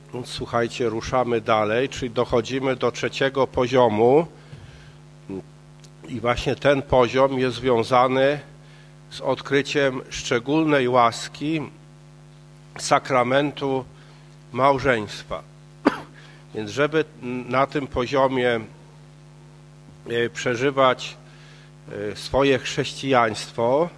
Więc słuchajcie, ruszamy dalej, czyli dochodzimy do trzeciego poziomu i właśnie ten poziom jest związany z odkryciem szczególnej łaski sakramentu małżeństwa. Więc żeby na tym poziomie przeżywać swoje chrześcijaństwo,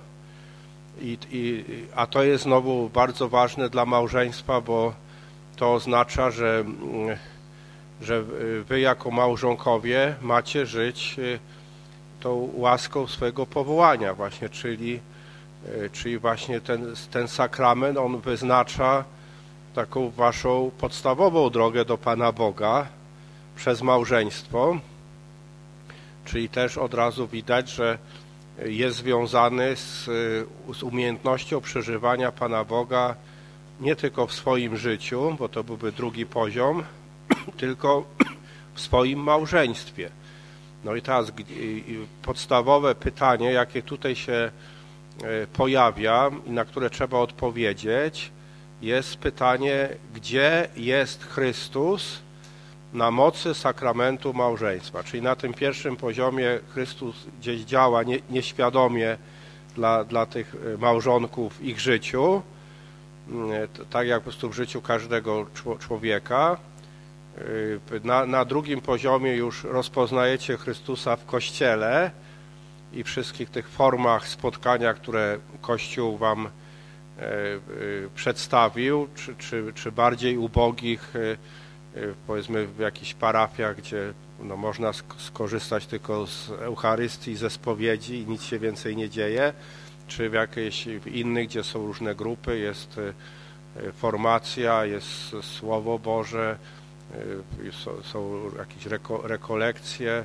a to jest znowu bardzo ważne dla małżeństwa, bo to oznacza, że wy jako małżonkowie macie żyć tą łaską swojego powołania właśnie, czyli właśnie ten sakrament, on wyznacza taką waszą podstawową drogę do Pana Boga przez małżeństwo, czyli też od razu widać, że jest związany z umiejętnością przeżywania Pana Boga nie tylko w swoim życiu, bo to byłby drugi poziom, tylko w swoim małżeństwie. No i teraz podstawowe pytanie, jakie tutaj się pojawia i na które trzeba odpowiedzieć, jest pytanie, gdzie jest Chrystus na mocy sakramentu małżeństwa. Czyli na tym pierwszym poziomie Chrystus gdzieś działa nieświadomie dla tych małżonków w ich życiu, tak jak po prostu w życiu każdego człowieka. Na drugim poziomie już rozpoznajecie Chrystusa w Kościele i wszystkich tych formach spotkania, które Kościół wam przedstawił, czy bardziej ubogich, powiedzmy w jakichś parafiach, gdzie no, można skorzystać tylko z Eucharystii, ze spowiedzi i nic się więcej nie dzieje, czy w innych, gdzie są różne grupy, jest formacja, jest Słowo Boże, są jakieś rekolekcje,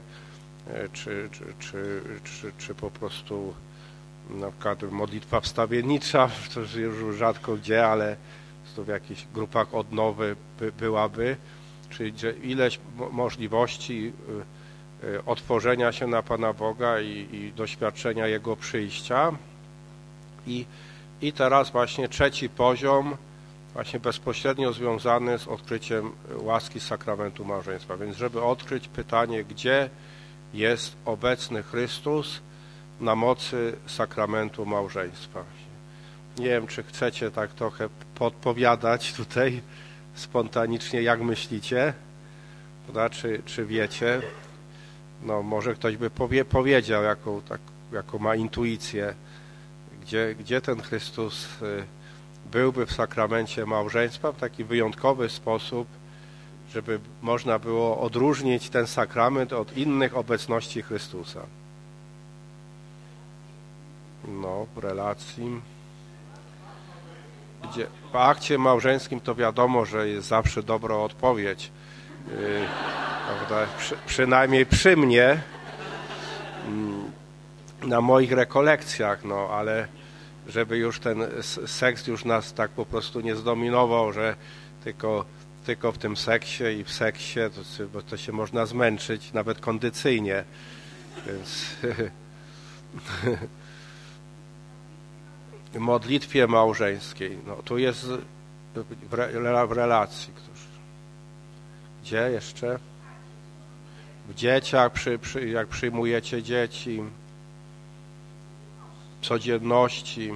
czy po prostu na przykład modlitwa wstawiennicza, to już rzadko gdzie, ale to w jakichś grupach odnowy byłaby, czyli że ileś możliwości otworzenia się na Pana Boga i doświadczenia Jego przyjścia. I teraz właśnie trzeci poziom, właśnie bezpośrednio związany z odkryciem łaski sakramentu małżeństwa. Więc żeby odkryć pytanie, gdzie jest obecny Chrystus na mocy sakramentu małżeństwa. Nie wiem, czy chcecie tak trochę podpowiadać tutaj spontanicznie, jak myślicie, czy wiecie. No może ktoś by powiedział, jaką ma intuicję, gdzie ten Chrystus byłby w sakramencie małżeństwa w taki wyjątkowy sposób, żeby można było odróżnić ten sakrament od innych obecności Chrystusa. No, w relacji. W akcie małżeńskim to wiadomo, że jest zawsze dobra odpowiedź. Prawda? Przynajmniej przy mnie, na moich rekolekcjach, no, ale żeby już ten seks już nas tak po prostu nie zdominował, że tylko w tym seksie i w seksie, bo to się można zmęczyć, nawet kondycyjnie. Więc w modlitwie małżeńskiej, no tu jest w relacji. Gdzie jeszcze? W dzieciach, jak przyjmujecie dzieci, w codzienności,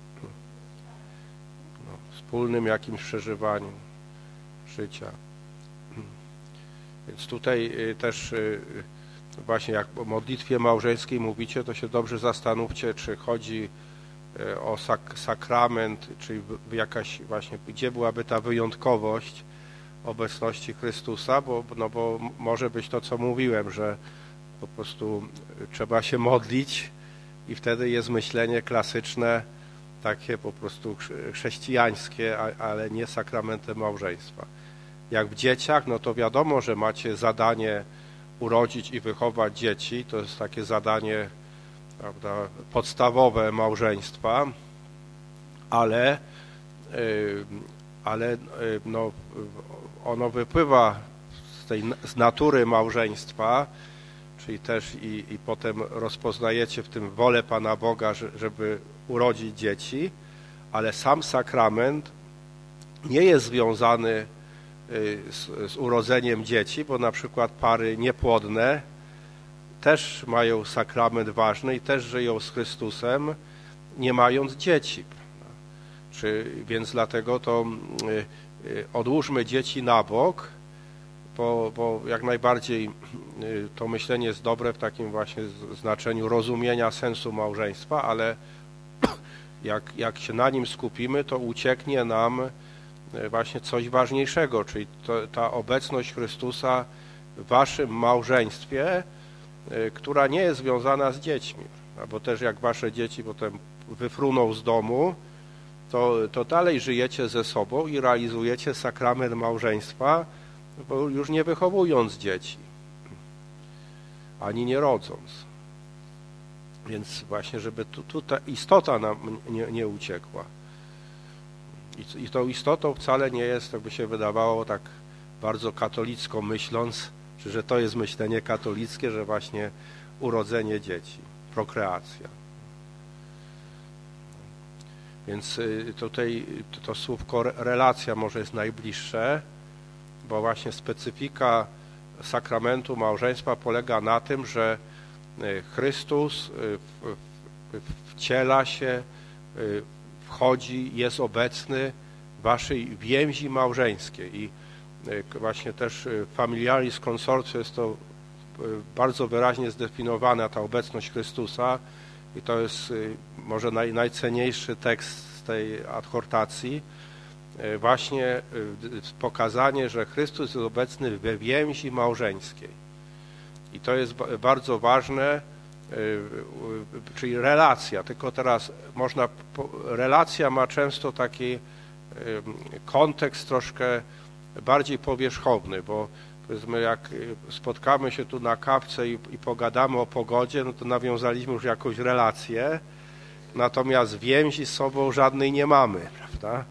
wspólnym jakimś przeżywaniu życia. Więc tutaj też właśnie jak o modlitwie małżeńskiej mówicie, to się dobrze zastanówcie, czy chodzi o sakrament, czyli jakaś właśnie, gdzie byłaby ta wyjątkowość obecności Chrystusa, bo może być to, co mówiłem, że po prostu trzeba się modlić i wtedy jest myślenie klasyczne, takie po prostu chrześcijańskie, ale nie sakramentem małżeństwa. Jak w dzieciach, no to wiadomo, że macie zadanie urodzić i wychować dzieci, to jest takie zadanie, prawda, podstawowe małżeństwa, ale no, ono wypływa z natury małżeństwa, czyli też i potem rozpoznajecie w tym wolę Pana Boga, żeby urodzić dzieci, ale sam sakrament nie jest związany z urodzeniem dzieci, bo na przykład pary niepłodne też mają sakrament ważny i też żyją z Chrystusem, nie mając dzieci. Więc dlatego to odłóżmy dzieci na bok, bo jak najbardziej to myślenie jest dobre w takim właśnie znaczeniu rozumienia sensu małżeństwa, ale jak się na nim skupimy, to ucieknie nam właśnie coś ważniejszego, czyli ta obecność Chrystusa w waszym małżeństwie, która nie jest związana z dziećmi. Bo też jak wasze dzieci potem wyfruną z domu, to dalej żyjecie ze sobą i realizujecie sakrament małżeństwa, bo już nie wychowując dzieci, ani nie rodząc. Więc właśnie, żeby tu ta istota nam nie uciekła. I tą istotą wcale nie jest, tak by się wydawało, tak bardzo katolicko myśląc, że to jest myślenie katolickie, że właśnie urodzenie dzieci, prokreacja. Więc tutaj to słówko relacja może jest najbliższe, bo właśnie specyfika sakramentu małżeństwa polega na tym, że Chrystus wciela się, wchodzi, jest obecny w waszej więzi małżeńskiej. I właśnie też familiaris consortio jest to bardzo wyraźnie zdefiniowana, ta obecność Chrystusa, i to jest może najcenniejszy tekst z tej adhortacji, właśnie pokazanie, że Chrystus jest obecny we więzi małżeńskiej. I to jest bardzo ważne, czyli relacja, tylko teraz relacja ma często taki kontekst troszkę bardziej powierzchowny, bo powiedzmy, jak spotkamy się tu na kawce i pogadamy o pogodzie, no to nawiązaliśmy już jakąś relację, natomiast więzi z sobą żadnej nie mamy, prawda?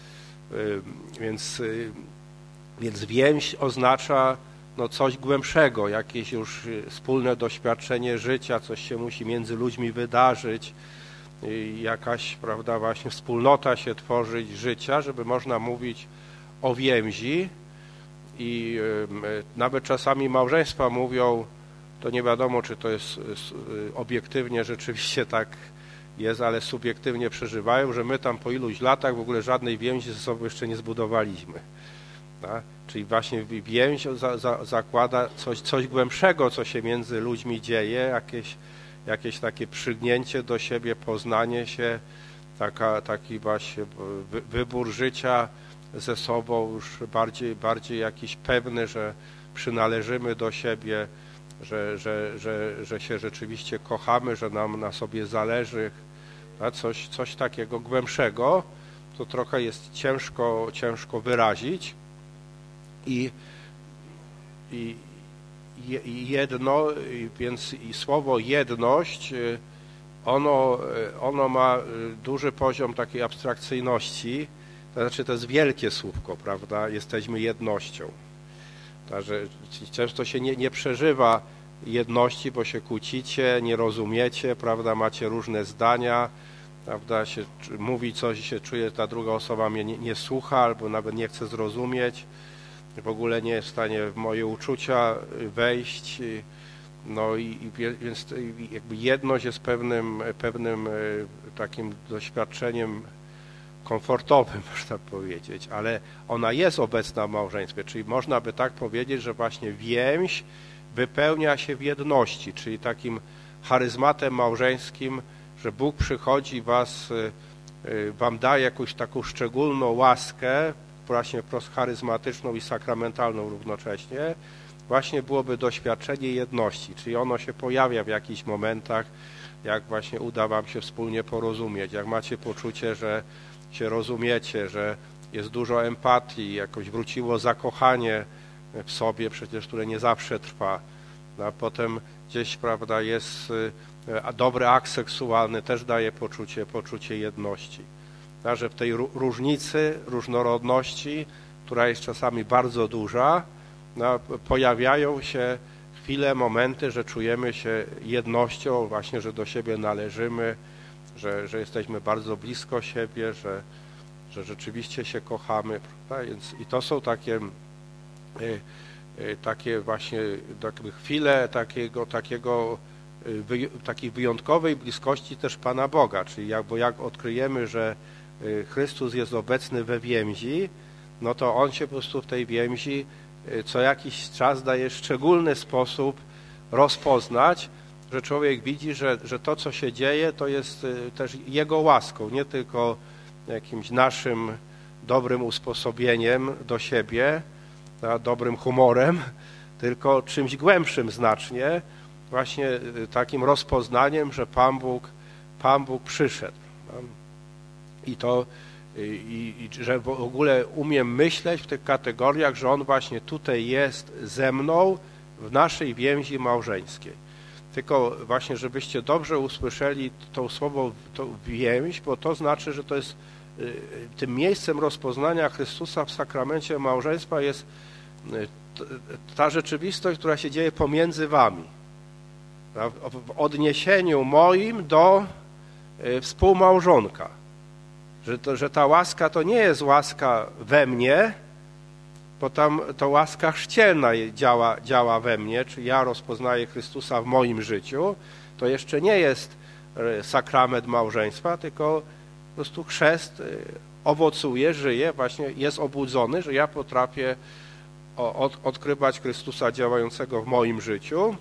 Więc więź oznacza coś głębszego, jakieś już wspólne doświadczenie życia, coś się musi między ludźmi wydarzyć, jakaś, prawda, właśnie wspólnota się tworzyć życia, żeby można mówić o więzi. I nawet czasami małżeństwa mówią, to nie wiadomo, czy to jest obiektywnie rzeczywiście tak jest, ale subiektywnie przeżywają, że my tam po iluś latach w ogóle żadnej więzi ze sobą jeszcze nie zbudowaliśmy. Tak? Czyli właśnie więź zakłada coś głębszego, co się między ludźmi dzieje, jakieś takie przygnięcie do siebie, poznanie się, taki właśnie wybór życia ze sobą już bardziej jakiś pewny, że przynależymy do siebie, że się rzeczywiście kochamy, że nam na sobie zależy, a coś takiego głębszego, to trochę jest ciężko wyrazić i słowo jedność, ono ma duży poziom takiej abstrakcyjności, to znaczy to jest wielkie słówko, prawda? Jesteśmy jednością. Także często się nie przeżywa jedności, bo się kłócicie, nie rozumiecie, prawda? Macie różne zdania, prawda? Się mówi coś i się czuje, ta druga osoba mnie nie słucha albo nawet nie chce zrozumieć, w ogóle nie jest w stanie w moje uczucia wejść. No więc jakby jedność jest pewnym takim doświadczeniem komfortowym, można powiedzieć, ale ona jest obecna w małżeństwie, czyli można by tak powiedzieć, że właśnie więź wypełnia się w jedności, czyli takim charyzmatem małżeńskim, że Bóg przychodzi, wam daje jakąś taką szczególną łaskę, właśnie wprost charyzmatyczną i sakramentalną równocześnie, właśnie byłoby doświadczenie jedności, czyli ono się pojawia w jakichś momentach, jak właśnie uda wam się wspólnie porozumieć, jak macie poczucie, że się rozumiecie, że jest dużo empatii, jakoś wróciło zakochanie w sobie, przecież które nie zawsze trwa. A potem gdzieś, prawda, jest dobry akt seksualny, też daje poczucie jedności. A że w tej różnicy, różnorodności, która jest czasami bardzo duża, pojawiają się chwile, momenty, że czujemy się jednością, właśnie, że do siebie należymy, że jesteśmy bardzo blisko siebie, że rzeczywiście się kochamy, prawda? I to są takie takie właśnie chwile takiej wyjątkowej bliskości też Pana Boga, czyli jak odkryjemy, że Chrystus jest obecny we więzi, no to On się po prostu w tej więzi co jakiś czas daje szczególny sposób rozpoznać, że człowiek widzi, że to, co się dzieje, to jest też Jego łaską, nie tylko jakimś naszym dobrym usposobieniem do siebie, dobrym humorem, tylko czymś głębszym znacznie, właśnie takim rozpoznaniem, że Pan Bóg przyszedł. I że w ogóle umiem myśleć w tych kategoriach, że On właśnie tutaj jest ze mną w naszej więzi małżeńskiej. Tylko właśnie, żebyście dobrze usłyszeli to słowo więź, bo to znaczy, że to jest tym miejscem rozpoznania Chrystusa w sakramencie małżeństwa jest ta rzeczywistość, która się dzieje pomiędzy wami. W odniesieniu moim do współmałżonka. Że ta łaska to nie jest łaska we mnie, bo tam to łaska chrzcielna działa we mnie, czy ja rozpoznaję Chrystusa w moim życiu, to jeszcze nie jest sakrament małżeństwa, tylko po prostu chrzest owocuje, żyje, właśnie jest obudzony, że ja potrafię odkrywać Chrystusa działającego w moim życiu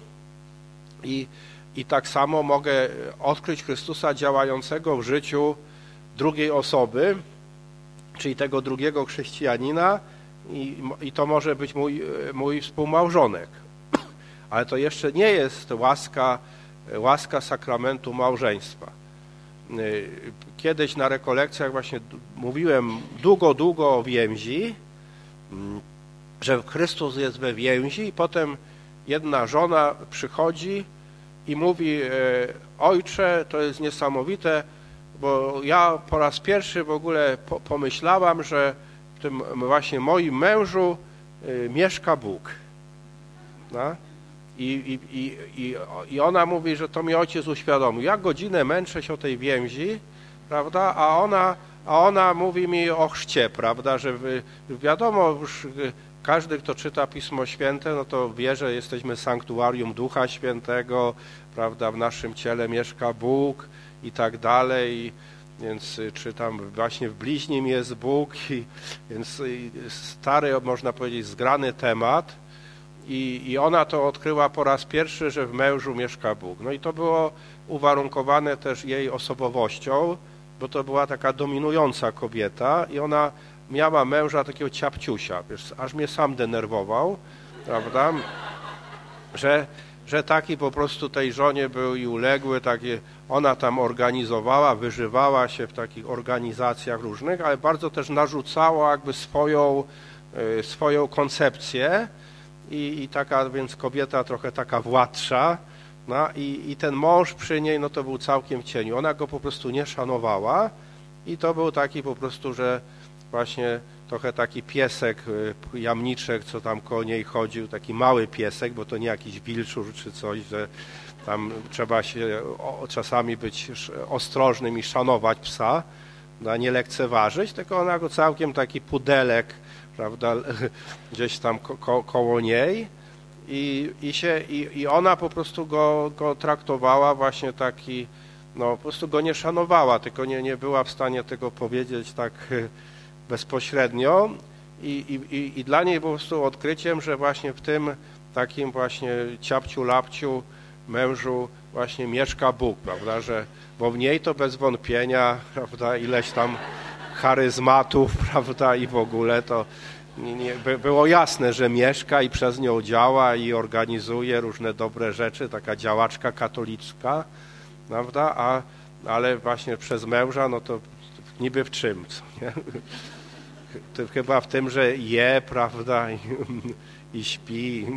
i tak samo mogę odkryć Chrystusa działającego w życiu drugiej osoby, czyli tego drugiego chrześcijanina i to może być mój współmałżonek. Ale to jeszcze nie jest łaska sakramentu małżeństwa. Kiedyś na rekolekcjach właśnie mówiłem długo o więzi, że Chrystus jest we więzi i potem jedna żona przychodzi i mówi: ojcze, to jest niesamowite, bo ja po raz pierwszy w ogóle pomyślałam, że w tym właśnie moim mężu mieszka Bóg. No? I ona mówi, że to mi ojciec uświadomił. Ja godzinę męczę się o tej więzi, prawda, a ona mówi mi o chrzcie, prawda, że wiadomo, już każdy, kto czyta Pismo Święte, no to wie, że jesteśmy sanktuarium Ducha Świętego, prawda, w naszym ciele mieszka Bóg i tak dalej, więc czy tam właśnie w bliźnim jest Bóg, więc stary, można powiedzieć, zgrany temat i ona to odkryła po raz pierwszy, że w mężu mieszka Bóg. No i to było uwarunkowane też jej osobowością, bo to była taka dominująca kobieta i ona miała męża takiego ciapciusia, wiesz, aż mnie sam denerwował, prawda, że taki po prostu tej żonie był i uległy, takie, ona tam organizowała, wyżywała się w takich organizacjach różnych, ale bardzo też narzucała jakby swoją koncepcję i taka, więc kobieta trochę taka władcza, no, i ten mąż przy niej, no to był całkiem w cieniu. Ona go po prostu nie szanowała i to był taki po prostu, że właśnie trochę taki piesek, jamniczek, co tam koło niej chodził, taki mały piesek, bo to nie jakiś wilczur czy coś, że tam trzeba się czasami być ostrożnym i szanować psa, no, nie lekceważyć, tylko ona go całkiem taki pudelek, prawda, gdzieś tam koło niej i ona po prostu go traktowała właśnie taki, no po prostu go nie szanowała, tylko nie była w stanie tego powiedzieć tak bezpośrednio i dla niej po prostu odkryciem, że właśnie w tym takim właśnie ciapciu-lapciu mężu właśnie mieszka Bóg, prawda, że bo w niej to bez wątpienia, prawda, ileś tam charyzmatów, prawda, i w ogóle to było jasne, że mieszka i przez nią działa i organizuje różne dobre rzeczy, taka działaczka katolicka, prawda, ale właśnie przez męża, no to niby w czym, co nie? To chyba w tym, że je, prawda, i śpi.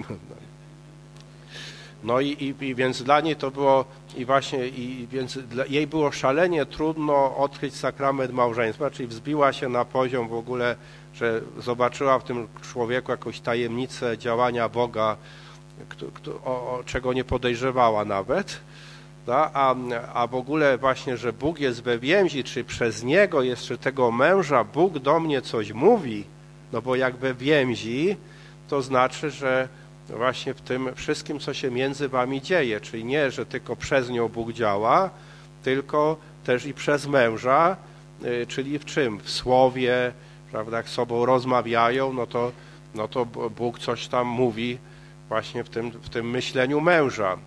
No i więc dla niej to było więc jej było szalenie trudno odkryć sakrament małżeństwa, czyli wzbiła się na poziom w ogóle, że zobaczyła w tym człowieku jakąś tajemnicę działania Boga, czego nie podejrzewała nawet. A w ogóle właśnie, że Bóg jest we więzi, czy przez Niego jeszcze tego męża Bóg do mnie coś mówi, no bo jak we więzi, to znaczy, że właśnie w tym wszystkim, co się między wami dzieje, czyli nie, że tylko przez nią Bóg działa, tylko też i przez męża, czyli w czym? W słowie, prawda, jak z sobą rozmawiają, no to Bóg coś tam mówi właśnie w tym myśleniu męża.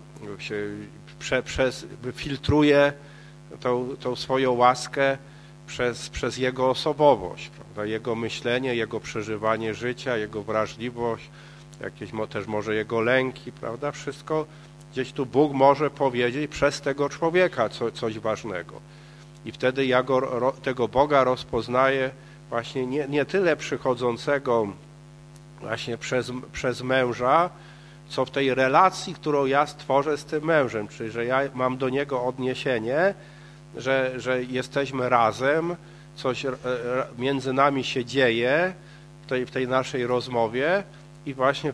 Filtruje tą swoją łaskę przez jego osobowość, prawda? Jego myślenie, jego przeżywanie życia, jego wrażliwość, jakieś też może jego lęki, prawda? Wszystko gdzieś tu Bóg może powiedzieć przez tego człowieka coś ważnego. I wtedy ja tego Boga rozpoznaję właśnie nie tyle przychodzącego właśnie przez męża, co w tej relacji, którą ja stworzę z tym mężem, czyli że ja mam do niego odniesienie, że jesteśmy razem, coś między nami się dzieje w tej naszej rozmowie i właśnie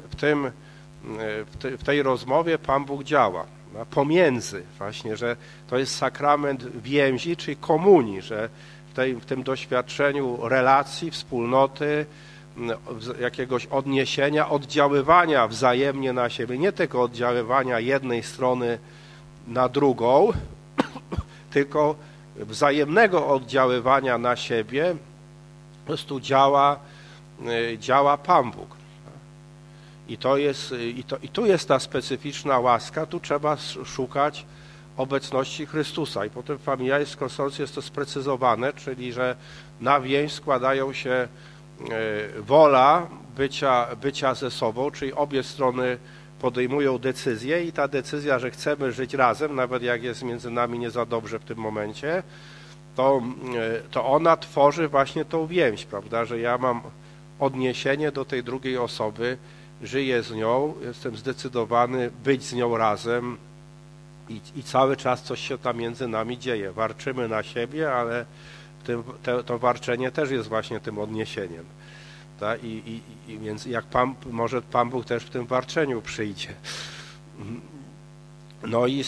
w tej rozmowie Pan Bóg działa. Pomiędzy właśnie, że to jest sakrament więzi, czyli komunii, że w tym doświadczeniu relacji, wspólnoty, jakiegoś odniesienia, oddziaływania wzajemnie na siebie, nie tylko oddziaływania jednej strony na drugą, tylko wzajemnego oddziaływania na siebie, po prostu działa Pan Bóg. I tu jest ta specyficzna łaska, tu trzeba szukać obecności Chrystusa. I potem w Familiaris Consortium jest to sprecyzowane, czyli że na więź składają się wola bycia ze sobą, czyli obie strony podejmują decyzję i ta decyzja, że chcemy żyć razem, nawet jak jest między nami nie za dobrze w tym momencie, to ona tworzy właśnie tą więź, prawda, że ja mam odniesienie do tej drugiej osoby, żyję z nią, jestem zdecydowany być z nią razem i cały czas coś się tam między nami dzieje. Warczymy na siebie, ale to warczenie też jest właśnie tym odniesieniem. Tak? Więc jak może Pan Bóg też w tym warczeniu przyjdzie. No i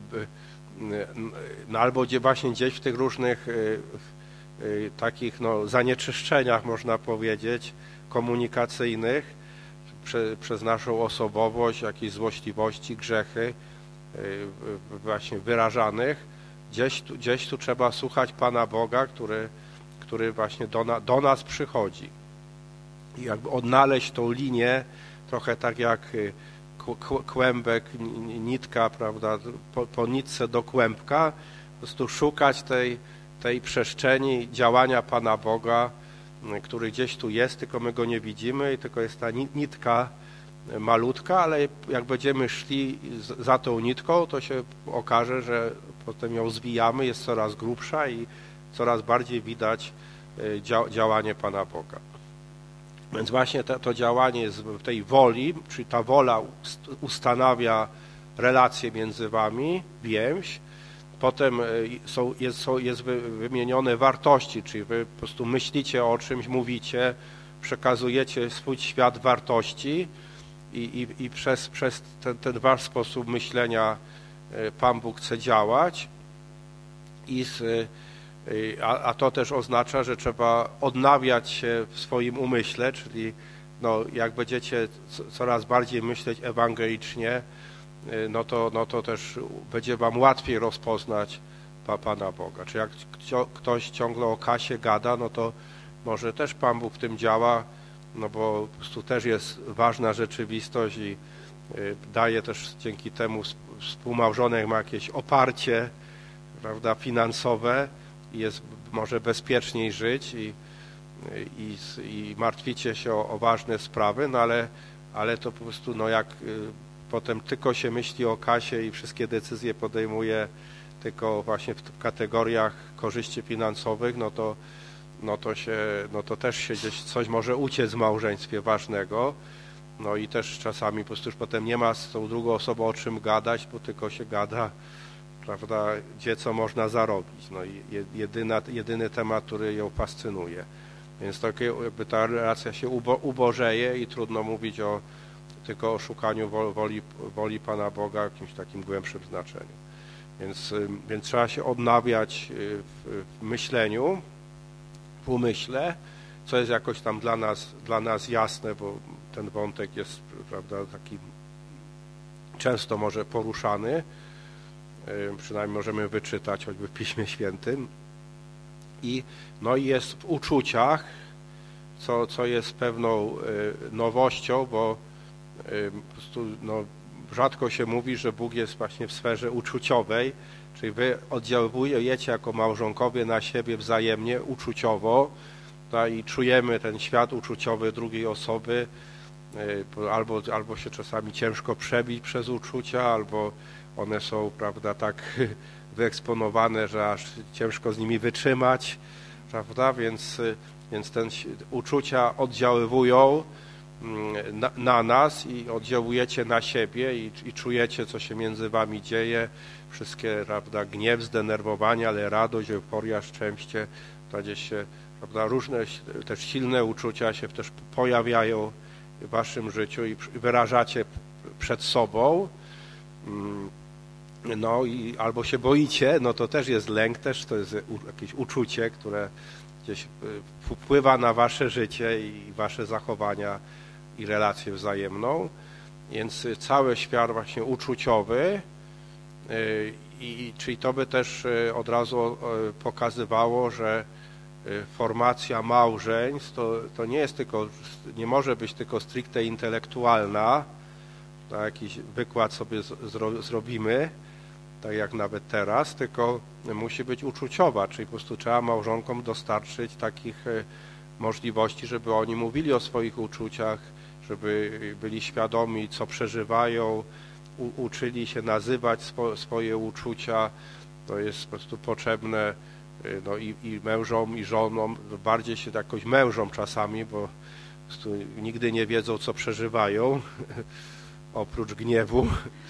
albo właśnie gdzieś w tych różnych takich zanieczyszczeniach, można powiedzieć, komunikacyjnych, przez naszą osobowość, jakieś złośliwości, grzechy właśnie wyrażanych, gdzieś tu trzeba słuchać Pana Boga, który właśnie do nas przychodzi. I jakby odnaleźć tą linię, trochę tak jak kłębek, nitka, prawda, po nitce do kłębka, po prostu szukać tej przestrzeni działania Pana Boga, który gdzieś tu jest, tylko my go nie widzimy i tylko jest ta nitka malutka, ale jak będziemy szli za tą nitką, to się okaże, że potem ją zwijamy, jest coraz grubsza i coraz bardziej widać działanie Pana Boga. Więc właśnie to działanie jest w tej woli, czyli ta wola ustanawia relacje między wami, więź. Potem jest wymienione wartości, czyli wy po prostu myślicie o czymś, mówicie, przekazujecie swój świat wartości i przez ten wasz sposób myślenia Pan Bóg chce działać. A to też oznacza, że trzeba odnawiać się w swoim umyśle, czyli jak będziecie coraz bardziej myśleć ewangelicznie, no to też będzie wam łatwiej rozpoznać Pana Boga. Czy jak ktoś ciągle o kasie gada, no to może też Pan Bóg w tym działa, no bo po prostu też jest ważna rzeczywistość i daje też dzięki temu współmałżonek ma jakieś oparcie, prawda, finansowe i może bezpieczniej żyć i martwicie się o ważne sprawy, no ale to po prostu jak potem tylko się myśli o kasie i wszystkie decyzje podejmuje tylko właśnie w kategoriach korzyści finansowych, no to też się gdzieś coś może uciec w małżeństwie ważnego, no i też czasami po prostu już potem nie ma z tą drugą osobą o czym gadać, bo tylko się gada, prawda, gdzie co można zarobić, no i jedyny temat, który ją fascynuje. Więc jakby ta relacja się ubożeje i trudno mówić tylko o szukaniu woli Pana Boga w jakimś takim głębszym znaczeniu. Więc trzeba się odnawiać w myśleniu, w umyśle, co jest jakoś tam dla nas jasne, bo ten wątek jest, prawda, taki często może poruszany, przynajmniej możemy wyczytać choćby w Piśmie Świętym. I jest w uczuciach, co jest pewną nowością, bo po prostu rzadko się mówi, że Bóg jest właśnie w sferze uczuciowej, czyli wy oddziałujecie jako małżonkowie na siebie wzajemnie, uczuciowo, i czujemy ten świat uczuciowy drugiej osoby, albo się czasami ciężko przebić przez uczucia, albo one są, prawda, tak wyeksponowane, że aż ciężko z nimi wytrzymać, prawda, więc te uczucia oddziaływują na nas i oddziałujecie na siebie i czujecie, co się między wami dzieje, wszystkie, prawda, gniew, zdenerwowanie, ale radość, euforia, szczęście, to gdzieś się, prawda, różne też silne uczucia się też pojawiają w waszym życiu i wyrażacie przed sobą. I albo się boicie, to też jest lęk, też to jest jakieś uczucie, które gdzieś wpływa na wasze życie i wasze zachowania i relację wzajemną. Więc cały świat właśnie uczuciowy, czyli to by też od razu pokazywało, że formacja małżeństw to nie jest nie może być tylko stricte intelektualna, jakiś wykład sobie zrobimy, tak jak nawet teraz, tylko musi być uczuciowa, czyli po prostu trzeba małżonkom dostarczyć takich możliwości, żeby oni mówili o swoich uczuciach, żeby byli świadomi, co przeżywają, uczyli się nazywać swoje uczucia. To jest po prostu potrzebne i mężom, i żonom, bardziej się jakoś mężom czasami, bo po prostu nigdy nie wiedzą, co przeżywają, oprócz gniewu.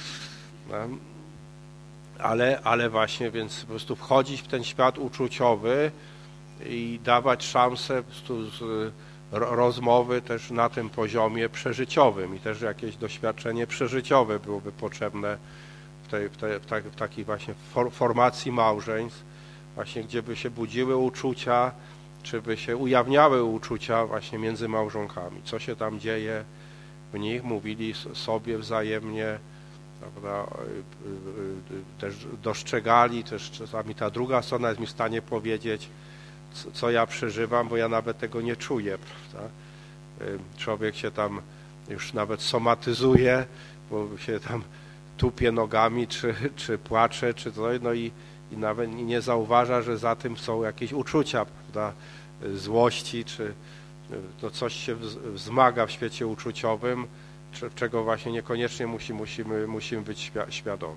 Ale właśnie, więc po prostu wchodzić w ten świat uczuciowy i dawać szansę po prostu rozmowy też na tym poziomie przeżyciowym i też jakieś doświadczenie przeżyciowe byłoby potrzebne w takiej właśnie formacji małżeństw, właśnie gdzie by się budziły uczucia, czy by się ujawniały uczucia właśnie między małżonkami, co się tam dzieje w nich, mówili sobie wzajemnie, prawda, też dostrzegali, też czasami ta druga strona jest mi w stanie powiedzieć, co ja przeżywam, bo ja nawet tego nie czuję, prawda. Człowiek się tam już nawet somatyzuje, bo się tam tupie nogami, czy płacze, czy coś, i nawet nie zauważa, że za tym są jakieś uczucia, prawda, złości, czy coś się wzmaga w świecie uczuciowym, czego właśnie niekoniecznie musimy być świadomi.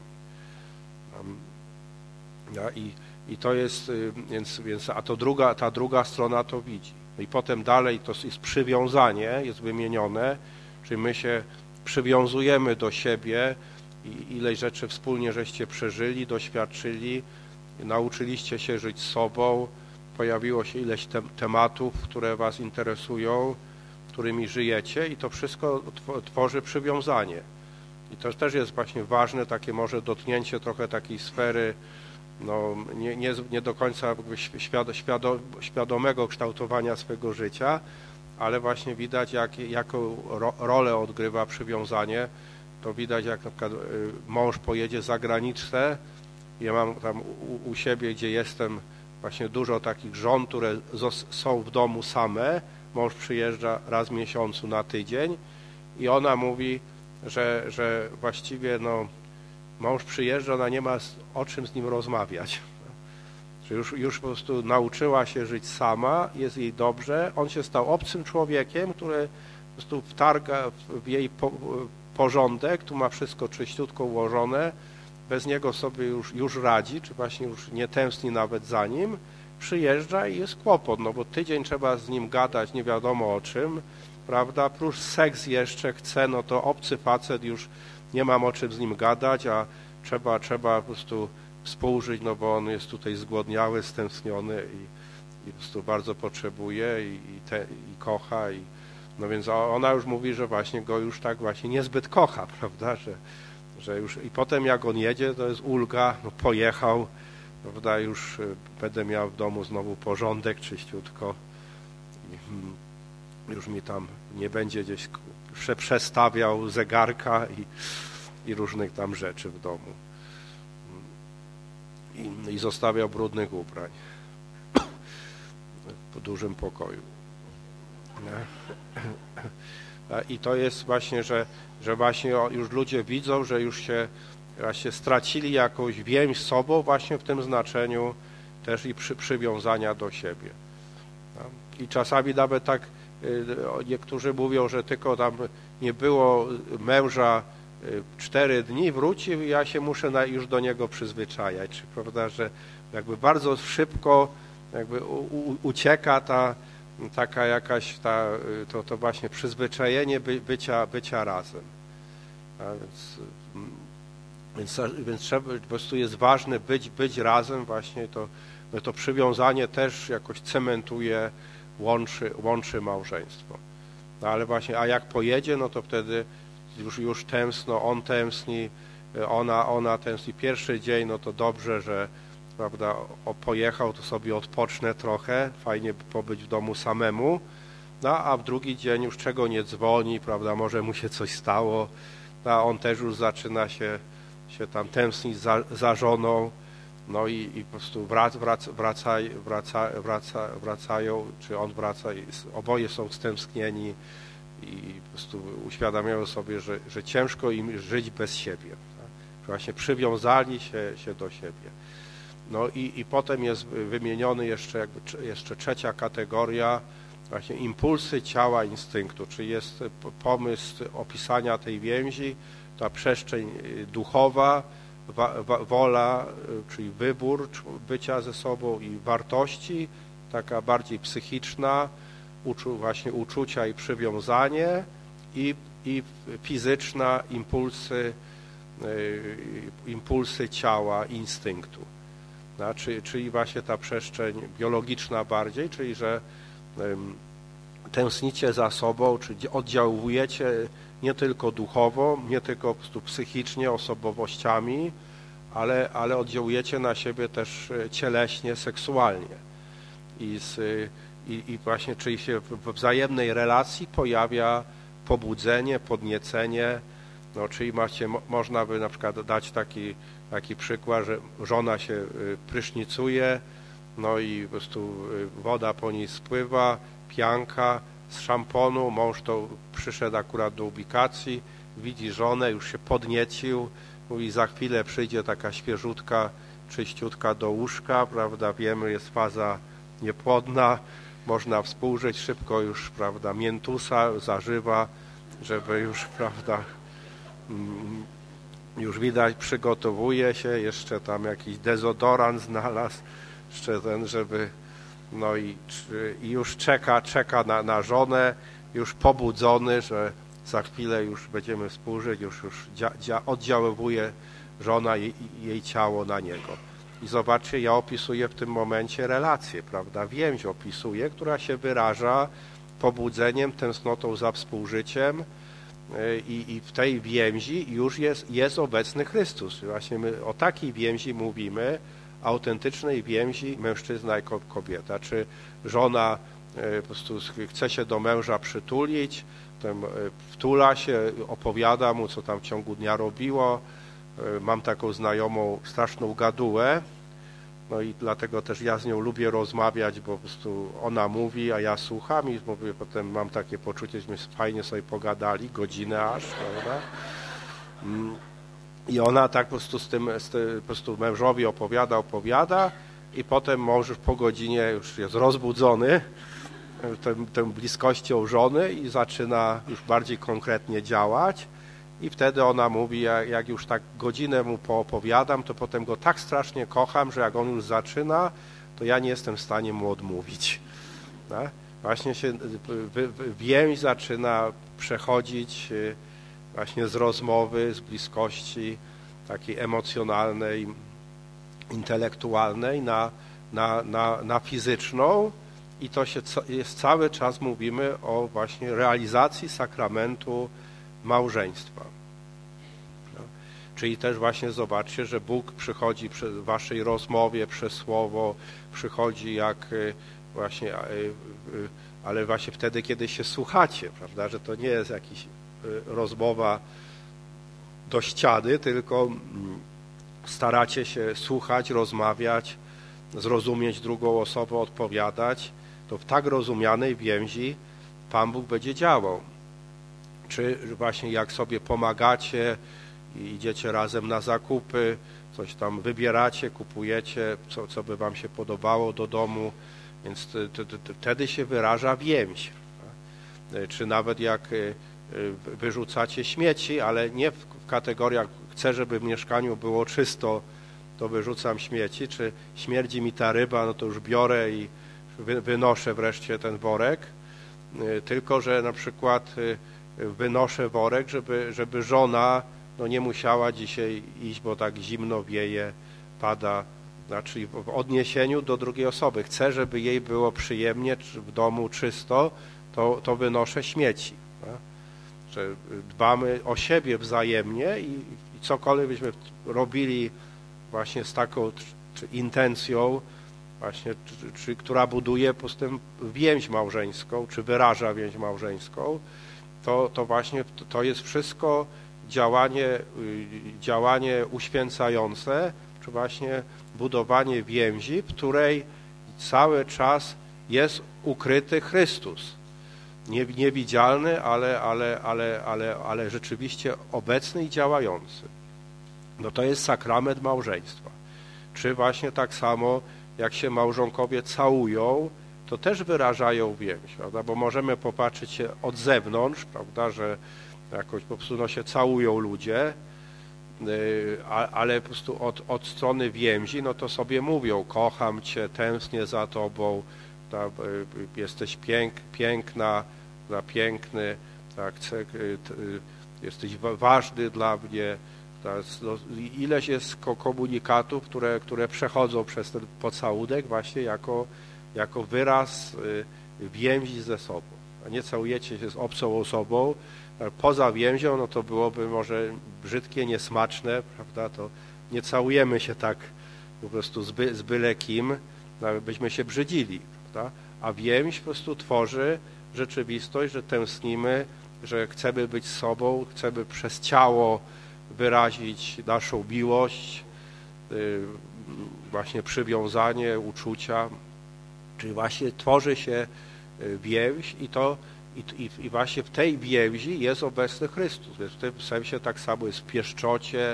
I to jest, a ta druga strona to widzi. I potem dalej to jest przywiązanie, jest wymienione, czyli my się przywiązujemy do siebie i ileś rzeczy wspólnie żeście przeżyli, doświadczyli, nauczyliście się żyć z sobą, pojawiło się ileś tematów, które was interesują, którymi żyjecie i to wszystko tworzy przywiązanie. I to też jest właśnie ważne, takie może dotknięcie trochę takiej sfery nie do końca świadomego kształtowania swego życia, ale właśnie widać, jaką rolę odgrywa przywiązanie. To widać, jak na przykład mąż pojedzie za granicę. Ja mam tam u siebie, gdzie jestem, właśnie dużo takich żon, które są w domu same. Mąż przyjeżdża raz w miesiącu na tydzień i ona mówi, że właściwie mąż przyjeżdża, ona nie ma o czym z nim rozmawiać. Że już po prostu nauczyła się żyć sama, jest jej dobrze. On się stał obcym człowiekiem, który po prostu wtarga w jej porządek, tu ma wszystko czyściutko ułożone, bez niego sobie już radzi, czy właśnie już nie tęskni nawet za nim. Przyjeżdża i jest kłopot, bo tydzień trzeba z nim gadać nie wiadomo o czym, prawda, plus seks jeszcze chce, to obcy facet już nie mam o czym z nim gadać, a trzeba po prostu współżyć, bo on jest tutaj zgłodniały, stęskniony i po prostu bardzo potrzebuje i kocha. Więc ona już mówi, że właśnie go już tak właśnie niezbyt kocha, prawda, że już i potem jak on jedzie, to jest ulga, pojechał, prawda, już będę miał w domu znowu porządek, czyściutko. już mi tam nie będzie gdzieś przestawiał zegarka i różnych tam rzeczy w domu. I zostawiał brudnych ubrań w dużym pokoju. I to jest właśnie, że właśnie już ludzie widzą, że już się właśnie stracili jakąś więź z sobą właśnie w tym znaczeniu też i przywiązania do siebie. I czasami nawet tak niektórzy mówią, że tylko tam nie było męża 4 dni, wrócił i ja się muszę już do niego przyzwyczajać. Czy prawda, że jakby bardzo szybko jakby ucieka taka jakaś to właśnie przyzwyczajenie bycia razem. Więc trzeba, po prostu jest ważne być razem właśnie, to przywiązanie też jakoś cementuje, łączy małżeństwo. No ale właśnie, a jak pojedzie, no to wtedy już tęskno, on tęskni, ona tęskni. Pierwszy dzień, no to dobrze, że prawda, pojechał, to sobie odpocznę trochę, fajnie pobyć w domu samemu, no a w drugi dzień już czego nie dzwoni, prawda, może mu się coś stało, a on też już zaczyna się tam tęsknić za żoną, no i po prostu wracają, czy on wraca i oboje są stęsknieni i po prostu uświadamiają sobie, że ciężko im żyć bez siebie. Tak? Właśnie przywiązali się do siebie. No i potem jest wymieniony jeszcze trzecia kategoria, właśnie impulsy ciała, instynktu, czyli jest pomysł opisania tej więzi, ta przestrzeń duchowa, wola, czyli wybór bycia ze sobą i wartości, taka bardziej psychiczna, właśnie uczucia i przywiązanie i fizyczna, impulsy ciała, instynktu. Czyli właśnie ta przestrzeń biologiczna bardziej, czyli że tęsknicie za sobą, czyli oddziałujecie nie tylko duchowo, nie tylko po prostu psychicznie, osobowościami, ale oddziałujecie na siebie też cieleśnie, seksualnie. I właśnie, czyli się w wzajemnej relacji pojawia pobudzenie, podniecenie, no, czyli można by na przykład dać taki przykład, że żona się prysznicuje, no i po prostu woda po niej spływa, pianka z szamponu, mąż to przyszedł akurat do ubikacji, widzi żonę, już się podniecił, mówi, za chwilę przyjdzie taka świeżutka, czyściutka do łóżka, prawda, wiemy, jest faza niepłodna, można współżyć, szybko już, prawda, miętusa zażywa, żeby już, prawda, już widać, przygotowuje się, jeszcze tam jakiś dezodorant znalazł, jeszcze żeby, no i już czeka na żonę, już pobudzony, że za chwilę już będziemy współżyć, już oddziaływuje żona i jej ciało na niego. I zobaczcie, ja opisuję w tym momencie relację, prawda, więź opisuję, która się wyraża pobudzeniem, tęsknotą za współżyciem, i w tej więzi już jest obecny Chrystus. Właśnie my o takiej więzi mówimy, autentycznej więzi mężczyzna i kobieta. Czy żona po prostu chce się do męża przytulić, wtula się, opowiada mu, co tam w ciągu dnia robiło. Mam taką znajomą straszną gadułę, no i dlatego też ja z nią lubię rozmawiać, bo po prostu ona mówi, a ja słucham i mówię, potem mam takie poczucie, że myśmy fajnie sobie pogadali, godzinę aż, prawda? I ona tak po prostu po prostu mężowi opowiada i potem mąż już po godzinie już jest rozbudzony tą bliskością żony i zaczyna już bardziej konkretnie działać. I wtedy ona mówi, jak już tak godzinę mu poopowiadam, to potem go tak strasznie kocham, że jak on już zaczyna, to ja nie jestem w stanie mu odmówić. No? Właśnie się więź zaczyna przechodzić właśnie z rozmowy, z bliskości takiej emocjonalnej, intelektualnej na fizyczną i to jest cały czas mówimy o właśnie realizacji sakramentu małżeństwa. No. Czyli też właśnie zobaczcie, że Bóg przychodzi w waszej rozmowie przez słowo, przychodzi jak właśnie ale właśnie wtedy, kiedy się słuchacie, prawda, że to nie jest jakaś rozmowa do ściany, tylko staracie się słuchać, rozmawiać, zrozumieć drugą osobę, odpowiadać, to w tak rozumianej więzi Pan Bóg będzie działał. Czy właśnie jak sobie pomagacie i idziecie razem na zakupy, coś tam wybieracie, kupujecie, co by wam się podobało do domu, więc wtedy się wyraża więź. Czy nawet jak wyrzucacie śmieci, ale nie w kategoriach chcę, żeby w mieszkaniu było czysto, to wyrzucam śmieci, czy śmierdzi mi ta ryba, no to już biorę i wynoszę wreszcie ten worek, tylko że na przykład wynoszę worek, żeby żona nie musiała dzisiaj iść, bo tak zimno wieje, pada, znaczy w odniesieniu do drugiej osoby. Chcę, żeby jej było przyjemnie, w domu czysto, to wynoszę śmieci. Że dbamy o siebie wzajemnie i cokolwiek byśmy robili właśnie z taką intencją, właśnie, która buduje po prostu więź małżeńską, czy wyraża więź małżeńską, to właśnie to jest wszystko działanie uświęcające, czy właśnie budowanie więzi, w której cały czas jest ukryty Chrystus. Niewidzialny, ale rzeczywiście obecny i działający. No to jest sakrament małżeństwa. Czy właśnie tak samo, jak się małżonkowie całują, to też wyrażają więź, prawda? Bo możemy popatrzeć się od zewnątrz, prawda, że jakoś po prostu się całują ludzie, ale po prostu od strony więzi, no to sobie mówią, kocham Cię, tęsknię za Tobą, jesteś piękna, piękny, tak, jesteś ważny dla mnie. Ileś jest komunikatów, które przechodzą przez ten pocałunek właśnie jako wyraz więzi ze sobą. A nie całujecie się z obcą osobą, poza więzią, no to byłoby może brzydkie, niesmaczne, prawda, to nie całujemy się tak po prostu z byle kim, nawet byśmy się brzydzili, prawda, a więź po prostu tworzy rzeczywistość, że tęsknimy, że chcemy być sobą, chcemy przez ciało wyrazić naszą miłość, właśnie przywiązanie, uczucia, czyli właśnie tworzy się więź i właśnie w tej więzi jest obecny Chrystus. Więc w tym sensie tak samo jest w pieszczocie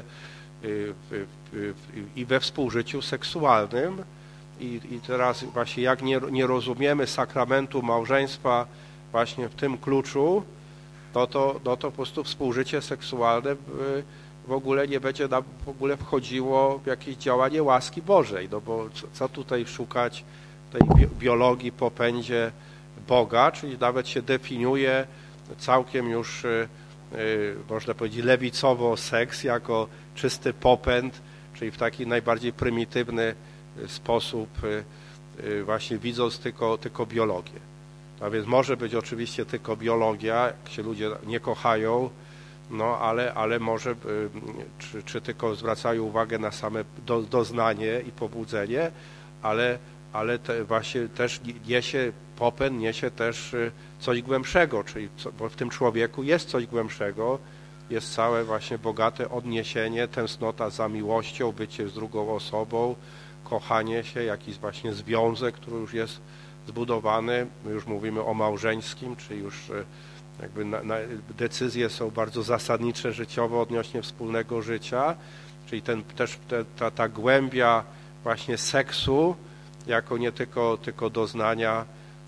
i we współżyciu seksualnym. I teraz właśnie jak nie rozumiemy sakramentu małżeństwa właśnie w tym kluczu, no to po prostu współżycie seksualne w ogóle nie będzie nam w ogóle wchodziło w jakieś działanie łaski Bożej, no bo co tutaj szukać tej biologii, popędzie Boga, czyli nawet się definiuje całkiem już, można powiedzieć, lewicowo seks jako czysty popęd, czyli w taki najbardziej prymitywny sposób, właśnie widząc tylko biologię. A więc może być oczywiście tylko biologia, jak się ludzie nie kochają, no ale może, czy tylko zwracają uwagę na same doznanie i pobudzenie, ale właśnie też niesie też coś głębszego, czyli bo w tym człowieku jest coś głębszego, jest całe właśnie bogate odniesienie, tęsknota za miłością, bycie z drugą osobą, kochanie się, jakiś właśnie związek, który już jest zbudowany. My już mówimy o małżeńskim, czy już jakby decyzje są bardzo zasadnicze życiowo odnośnie wspólnego życia, czyli ta głębia właśnie seksu, jako nie tylko doznania,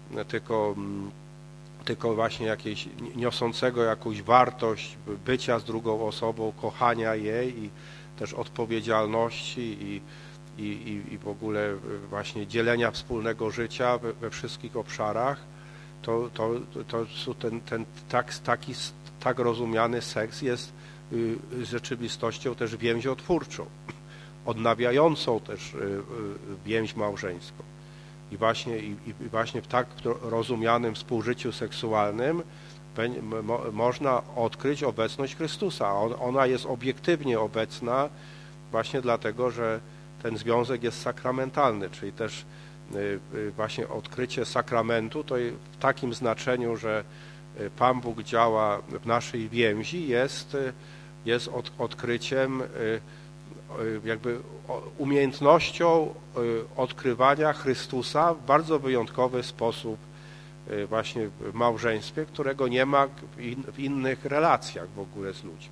tylko właśnie jakieś niosącego jakąś wartość bycia z drugą osobą, kochania jej i też odpowiedzialności i w ogóle właśnie dzielenia wspólnego życia we wszystkich obszarach, to ten tak rozumiany seks jest rzeczywistością też więziotwórczą, odnawiającą też więź małżeńską. I właśnie w tak rozumianym współżyciu seksualnym można odkryć obecność Chrystusa. Ona jest obiektywnie obecna właśnie dlatego, że ten związek jest sakramentalny, czyli też właśnie odkrycie sakramentu, to w takim znaczeniu, że Pan Bóg działa w naszej więzi, jest odkryciem, jakby umiejętnością odkrywania Chrystusa w bardzo wyjątkowy sposób właśnie w małżeństwie, którego nie ma w innych relacjach w ogóle z ludźmi.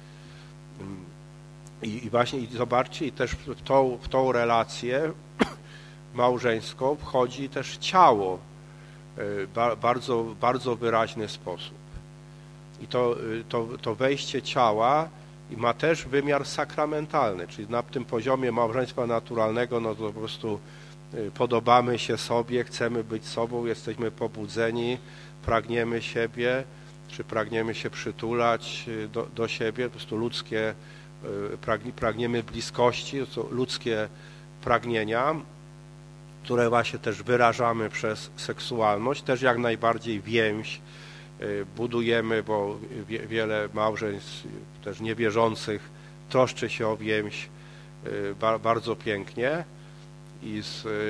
I właśnie zobaczcie, i też w tą relację małżeńską wchodzi też ciało w bardzo wyraźny sposób. I to wejście ciała ma też wymiar sakramentalny, czyli na tym poziomie małżeństwa naturalnego, no to po prostu podobamy się sobie, chcemy być sobą, jesteśmy pobudzeni, pragniemy siebie, czy pragniemy się przytulać do siebie, po prostu ludzkie, pragniemy bliskości, to są ludzkie pragnienia, które właśnie też wyrażamy przez seksualność, też jak najbardziej więź budujemy, bo wiele małżeństw też niewierzących troszczy się o więź bardzo pięknie i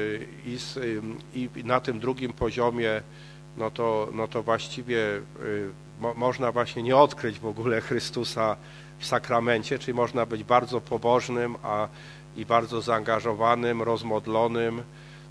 na tym drugim poziomie no to właściwie można właśnie nie odkryć w ogóle Chrystusa w sakramencie, czyli można być bardzo pobożnym i bardzo zaangażowanym, rozmodlonym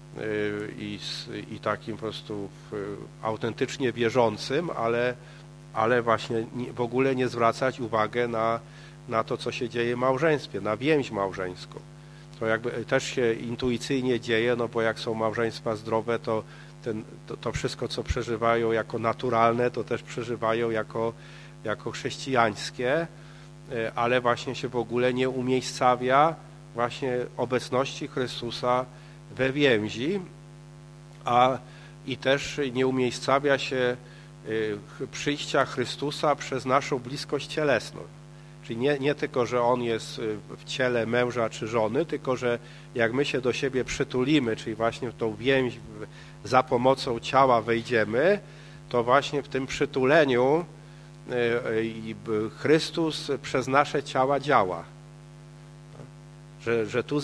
i takim po prostu autentycznie wierzącym, ale właśnie w ogóle nie zwracać uwagi na to, co się dzieje w małżeństwie, na więź małżeńską. To jakby też się intuicyjnie dzieje, no bo jak są małżeństwa zdrowe, to wszystko, co przeżywają jako naturalne, to też przeżywają jako chrześcijańskie, ale właśnie się w ogóle nie umiejscawia właśnie obecności Chrystusa we więzi, i też nie umiejscawia się przyjścia Chrystusa przez naszą bliskość cielesną. Czyli nie tylko, że On jest w ciele męża czy żony, tylko, że jak my się do siebie przytulimy, czyli właśnie w tą więź za pomocą ciała wejdziemy, to właśnie w tym przytuleniu Chrystus przez nasze ciała działa. Że tu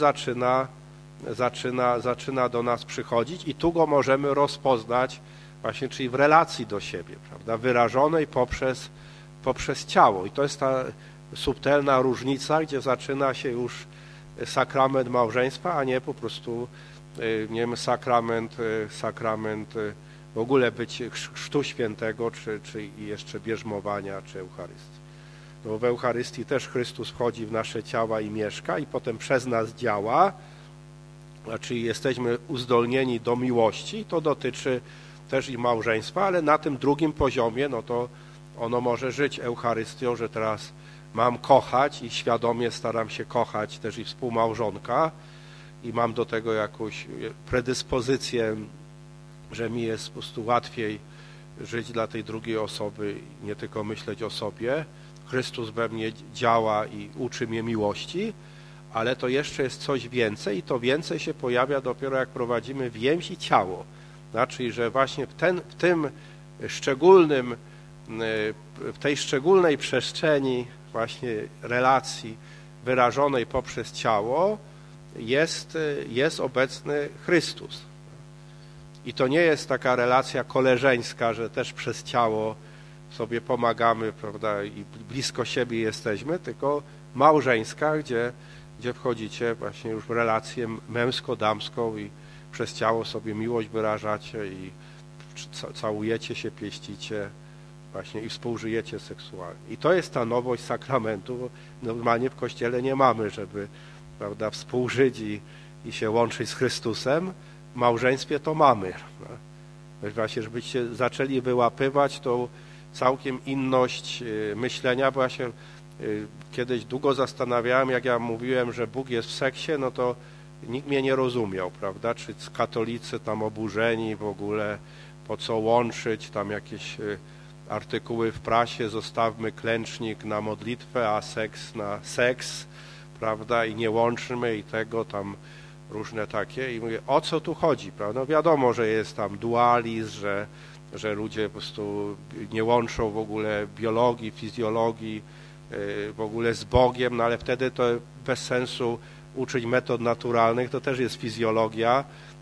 zaczyna do nas przychodzić i tu Go możemy rozpoznać właśnie, czyli w relacji do siebie, prawda, wyrażonej poprzez ciało. I to jest ta subtelna różnica, gdzie zaczyna się już sakrament małżeństwa, a nie po prostu, nie wiem, sakrament w ogóle być chrztu świętego, czy jeszcze bierzmowania, czy Eucharystii. No w Eucharystii też Chrystus wchodzi w nasze ciała i mieszka i potem przez nas działa, znaczy jesteśmy uzdolnieni do miłości, to dotyczy też i małżeństwa, ale na tym drugim poziomie, no to ono może żyć Eucharystią, że teraz mam kochać i świadomie staram się kochać też i współmałżonka i mam do tego jakąś predyspozycję, że mi jest po prostu łatwiej żyć dla tej drugiej osoby, nie tylko myśleć o sobie. Chrystus we mnie działa i uczy mnie miłości, ale to jeszcze jest coś więcej i to więcej się pojawia dopiero jak prowadzimy więź i ciało. Znaczy, że właśnie w tej szczególnej przestrzeni właśnie relacji wyrażonej poprzez ciało jest obecny Chrystus. I to nie jest taka relacja koleżeńska, że też przez ciało sobie pomagamy, prawda, i blisko siebie jesteśmy, tylko małżeńska, gdzie wchodzicie właśnie już w relację męsko-damską i przez ciało sobie miłość wyrażacie i całujecie się, pieścicie właśnie i współżyjecie seksualnie. I to jest ta nowość sakramentu, bo normalnie w Kościele nie mamy, żeby, prawda, współżyć i się łączyć z Chrystusem. W małżeństwie to mamy. Właśnie, żebyście zaczęli wyłapywać tą całkiem inność myślenia, bo ja się kiedyś długo zastanawiałem, jak ja mówiłem, że Bóg jest w seksie, no to nikt mnie nie rozumiał, prawda? Czy katolicy tam oburzeni w ogóle, po co łączyć, tam jakieś artykuły w prasie, zostawmy klęcznik na modlitwę, a seks na seks, prawda? I nie łączmy i tego tam różne takie. I mówię, o co tu chodzi, prawda? No wiadomo, że jest tam dualizm, że ludzie po prostu nie łączą w ogóle biologii, fizjologii, w ogóle z Bogiem, no ale wtedy to bez sensu uczyć metod naturalnych, to też jest fizjologia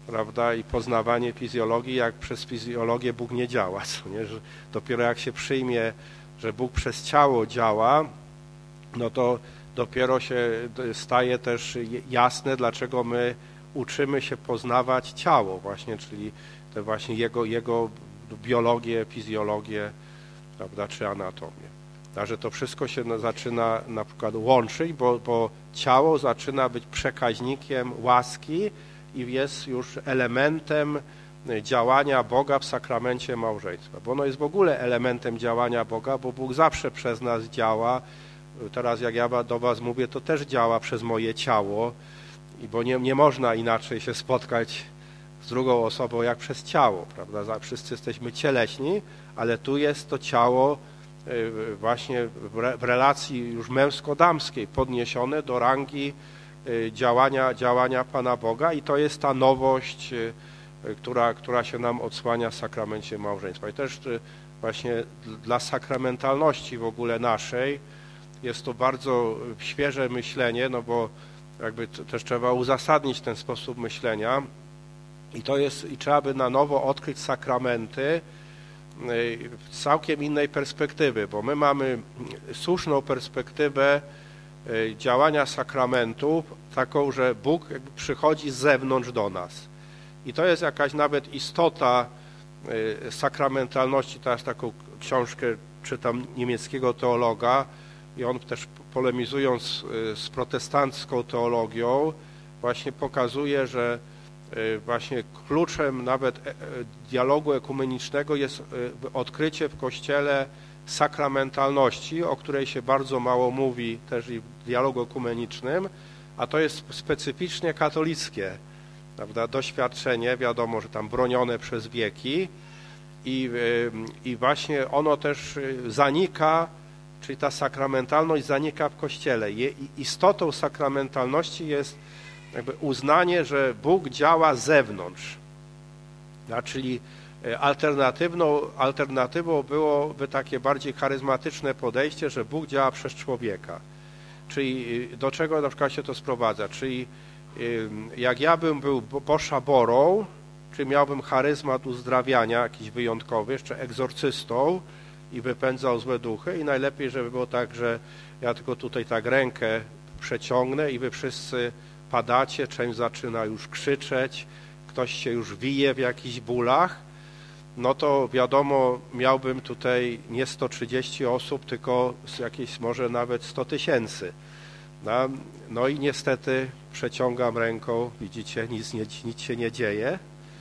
prawda, i poznawanie fizjologii, jak przez fizjologię Bóg nie działa, co nie? Że dopiero jak się przyjmie, że Bóg przez ciało działa, no to dopiero się staje też jasne, dlaczego my uczymy się poznawać ciało właśnie, czyli te właśnie jego biologię, fizjologię, prawda, czy anatomię. Także to wszystko się zaczyna na przykład łączyć, bo ciało zaczyna być przekaźnikiem łaski i jest już elementem działania Boga w sakramencie małżeństwa. Bo ono jest w ogóle elementem działania Boga, bo Bóg zawsze przez nas działa. Teraz jak ja do was mówię, to też działa przez moje ciało, bo nie można inaczej się spotkać z drugą osobą jak przez ciało, prawda? Wszyscy jesteśmy cieleśni, ale tu jest to ciało właśnie w relacji już męsko-damskiej podniesione do rangi działania Pana Boga i to jest ta nowość, która się nam odsłania w sakramencie małżeństwa. I też właśnie dla sakramentalności w ogóle naszej jest to bardzo świeże myślenie, no bo jakby też trzeba uzasadnić ten sposób myślenia i trzeba by na nowo odkryć sakramenty z całkiem innej perspektywy, bo my mamy słuszną perspektywę działania sakramentów, taką, że Bóg jakby przychodzi z zewnątrz do nas. I to jest jakaś nawet istota sakramentalności. Teraz taką książkę czytam niemieckiego teologa i on też polemizując z protestancką teologią właśnie pokazuje, że właśnie kluczem nawet dialogu ekumenicznego jest odkrycie w Kościele sakramentalności, o której się bardzo mało mówi też i w dialogu ekumenicznym, a to jest specyficznie katolickie, prawda, doświadczenie, wiadomo, że tam bronione przez wieki i właśnie ono też zanika, czyli ta sakramentalność zanika w Kościele. Istotą sakramentalności jest jakby uznanie, że Bóg działa z zewnątrz, czyli alternatywą byłoby takie bardziej charyzmatyczne podejście, że Bóg działa przez człowieka. Czyli do czego na przykład się to sprowadza? Czyli jak ja bym był poszaborą, czy miałbym charyzmat uzdrawiania jakiś wyjątkowy, jeszcze egzorcystą i wypędzał złe duchy i najlepiej, żeby było tak, że ja tylko tutaj tak rękę przeciągnę i wy wszyscy padacie, część zaczyna już krzyczeć, ktoś się już wije w jakichś bólach, no to wiadomo, miałbym tutaj nie 130 osób, tylko jakieś może nawet 100 000. No i niestety przeciągam ręką, widzicie, nic się nie dzieje.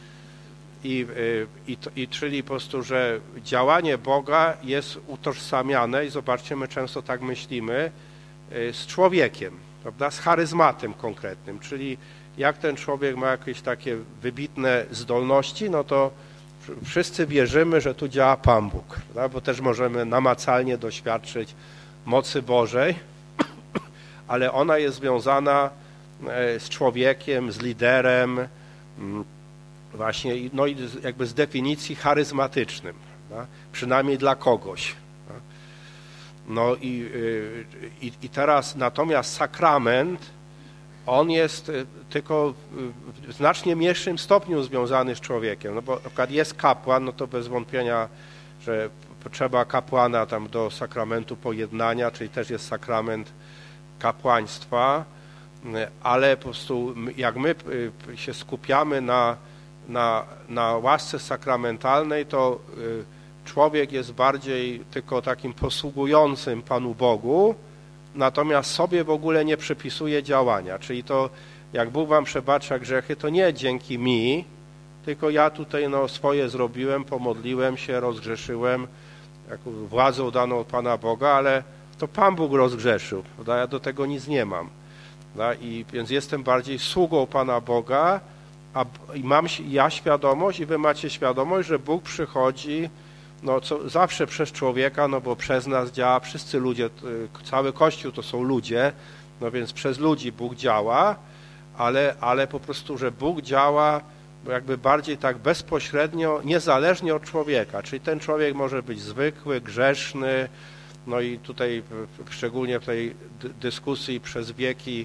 Czyli po prostu, że działanie Boga jest utożsamiane i zobaczcie, my często tak myślimy, z człowiekiem, prawda? Z charyzmatem konkretnym, czyli jak ten człowiek ma jakieś takie wybitne zdolności, no to wszyscy wierzymy, że tu działa Pan Bóg, prawda? Bo też możemy namacalnie doświadczyć mocy Bożej, ale ona jest związana z człowiekiem, z liderem, właśnie, no i jakby z definicji charyzmatycznym, prawda? Przynajmniej dla kogoś. No i teraz natomiast sakrament, on jest tylko w znacznie mniejszym stopniu związany z człowiekiem, no bo na przykład jest kapłan, no to bez wątpienia, że potrzeba kapłana tam do sakramentu pojednania, czyli też jest sakrament kapłaństwa, ale po prostu jak my się skupiamy na łasce sakramentalnej, to człowiek jest bardziej tylko takim posługującym Panu Bogu, natomiast sobie w ogóle nie przypisuje działania. Czyli to, jak Bóg wam przebacza grzechy, to nie dzięki mi, tylko ja tutaj swoje zrobiłem, pomodliłem się, rozgrzeszyłem jaką władzą daną od Pana Boga, ale to Pan Bóg rozgrzeszył, prawda? Ja do tego nic nie mam. Prawda? Więc jestem bardziej sługą Pana Boga, i mam ja świadomość i wy macie świadomość, że Bóg przychodzi zawsze przez człowieka, no bo przez nas działa, wszyscy ludzie, cały Kościół to są ludzie, no więc przez ludzi Bóg działa, ale po prostu, że Bóg działa jakby bardziej tak bezpośrednio, niezależnie od człowieka, czyli ten człowiek może być zwykły, grzeszny, no i tutaj szczególnie w tej dyskusji przez wieki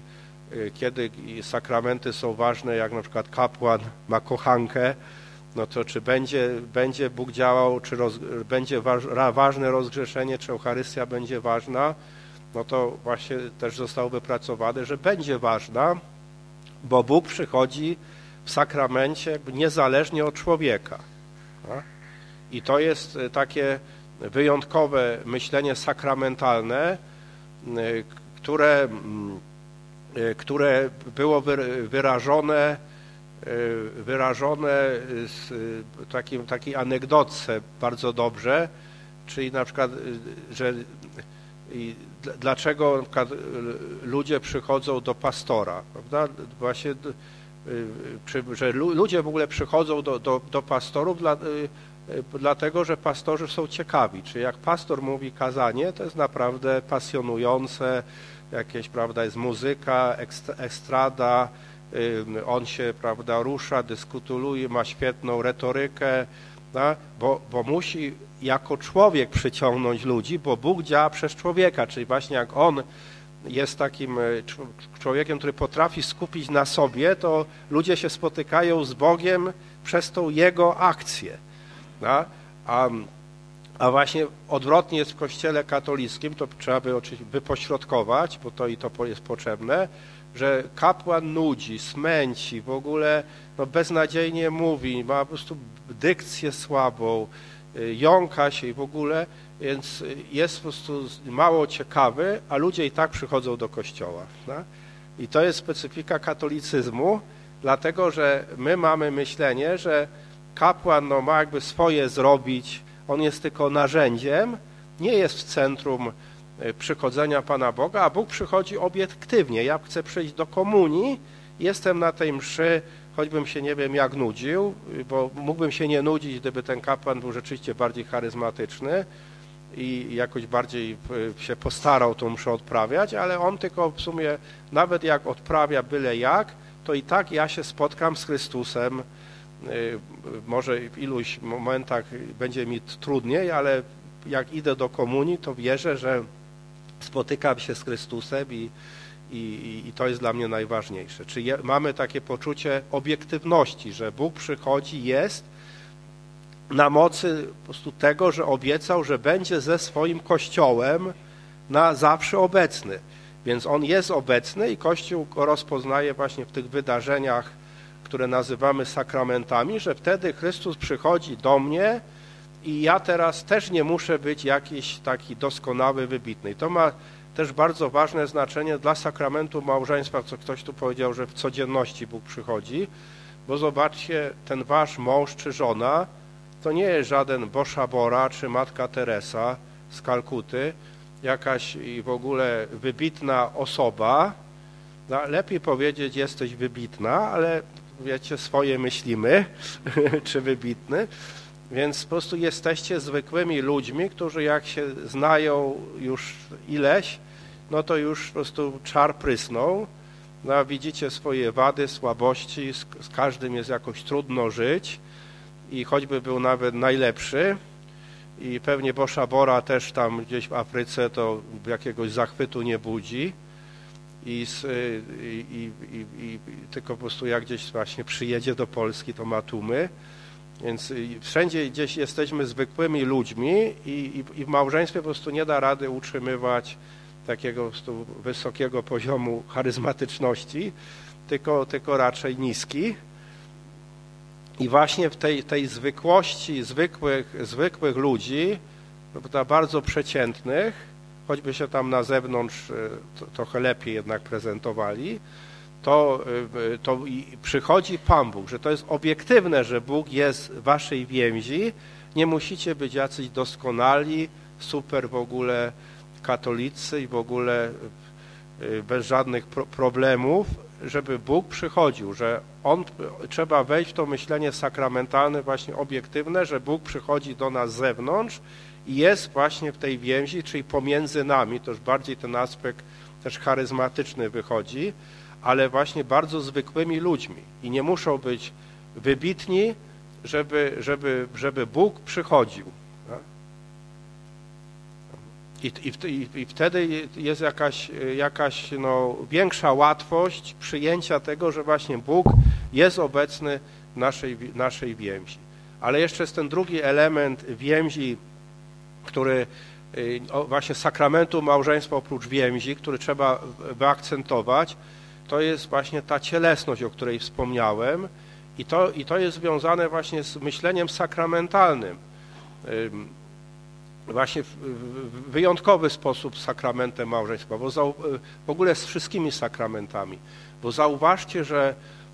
kiedy sakramenty są ważne, jak na przykład kapłan ma kochankę, no to czy będzie Bóg działał, czy będzie ważne rozgrzeszenie, czy Eucharystia będzie ważna, no to właśnie też zostało wypracowane, że będzie ważna, bo Bóg przychodzi w sakramencie jakby niezależnie od człowieka. Tak? I to jest takie wyjątkowe myślenie sakramentalne, które było wyrażone z takiej anegdotce bardzo dobrze, czyli na przykład, że dlaczego na przykład ludzie przychodzą do pastora, prawda? Właśnie, że ludzie w ogóle przychodzą do pastorów dlatego, że pastorzy są ciekawi. Czyli jak pastor mówi kazanie, to jest naprawdę pasjonujące, jakieś, prawda, jest muzyka, estrada, on się, prawda, rusza, dyskutuje, ma świetną retorykę, tak? Bo musi jako człowiek przyciągnąć ludzi, bo Bóg działa przez człowieka, czyli właśnie jak on jest takim człowiekiem, który potrafi skupić na sobie, to ludzie się spotykają z Bogiem przez tą jego akcję. Tak? A właśnie odwrotnie jest w Kościele katolickim, to trzeba by oczywiście wypośrodkować, bo to jest potrzebne, że kapłan nudzi, smęci, w ogóle no beznadziejnie mówi, ma po prostu dykcję słabą, jąka się i w ogóle, więc jest po prostu mało ciekawy, a ludzie i tak przychodzą do kościoła. Tak? I to jest specyfika katolicyzmu, dlatego że my mamy myślenie, że kapłan no, ma jakby swoje zrobić, on jest tylko narzędziem, nie jest w centrum przychodzenia Pana Boga, a Bóg przychodzi obiektywnie. Ja chcę przyjść do komunii, jestem na tej mszy, choćbym się nie wiem jak nudził, bo mógłbym się nie nudzić, gdyby ten kapłan był rzeczywiście bardziej charyzmatyczny i jakoś bardziej się postarał tą mszę odprawiać, ale on tylko w sumie, nawet jak odprawia byle jak, to i tak ja się spotkam z Chrystusem. Może w iluś momentach będzie mi trudniej, ale jak idę do komunii, to wierzę, że spotykam się z Chrystusem i to jest dla mnie najważniejsze. Czyli mamy takie poczucie obiektywności, że Bóg przychodzi, jest na mocy po prostu tego, że obiecał, że będzie ze swoim Kościołem na zawsze obecny. Więc On jest obecny i Kościół go rozpoznaje właśnie w tych wydarzeniach, które nazywamy sakramentami, że wtedy Chrystus przychodzi do mnie i ja teraz też nie muszę być jakiś taki doskonały, wybitny. I to ma też bardzo ważne znaczenie dla sakramentu małżeństwa, co ktoś tu powiedział, że w codzienności Bóg przychodzi, bo zobaczcie, ten wasz mąż czy żona to nie jest żaden Boscha Bora czy Matka Teresa z Kalkuty, jakaś w ogóle wybitna osoba. No, lepiej powiedzieć, jesteś wybitna, ale wiecie, swoje myślimy, czy wybitny. Więc po prostu jesteście zwykłymi ludźmi, którzy jak się znają już ileś, no to już po prostu czar prysnął. No, widzicie swoje wady, słabości, z każdym jest jakoś trudno żyć i choćby był nawet najlepszy i pewnie Boscha Bora też tam gdzieś w Afryce to jakiegoś zachwytu nie budzi i tylko po prostu jak gdzieś właśnie przyjedzie do Polski, to ma tłumy. Więc wszędzie gdzieś jesteśmy zwykłymi ludźmi i w małżeństwie po prostu nie da rady utrzymywać takiego po prostu wysokiego poziomu charyzmatyczności, tylko raczej niski. I właśnie w tej zwykłości zwykłych ludzi, bardzo przeciętnych, choćby się tam na zewnątrz trochę lepiej jednak prezentowali, to przychodzi Pan Bóg, że to jest obiektywne, że Bóg jest w waszej więzi, nie musicie być jacyś doskonali, super w ogóle katolicy i w ogóle bez żadnych problemów, żeby Bóg przychodził, że trzeba wejść w to myślenie sakramentalne, właśnie obiektywne, że Bóg przychodzi do nas z zewnątrz i jest właśnie w tej więzi, czyli pomiędzy nami, to już bardziej ten aspekt też charyzmatyczny wychodzi, ale właśnie bardzo zwykłymi ludźmi i nie muszą być wybitni, żeby Bóg przychodził. I wtedy jest jakaś większa łatwość przyjęcia tego, że właśnie Bóg jest obecny w naszej więzi. Ale jeszcze jest ten drugi element więzi, który właśnie sakramentu małżeństwa oprócz więzi, który trzeba wyakcentować, to jest właśnie ta cielesność, o której wspomniałem i to jest związane właśnie z myśleniem sakramentalnym. Właśnie w wyjątkowy sposób z sakramentem małżeństwa, w ogóle z wszystkimi sakramentami, bo zauważcie, że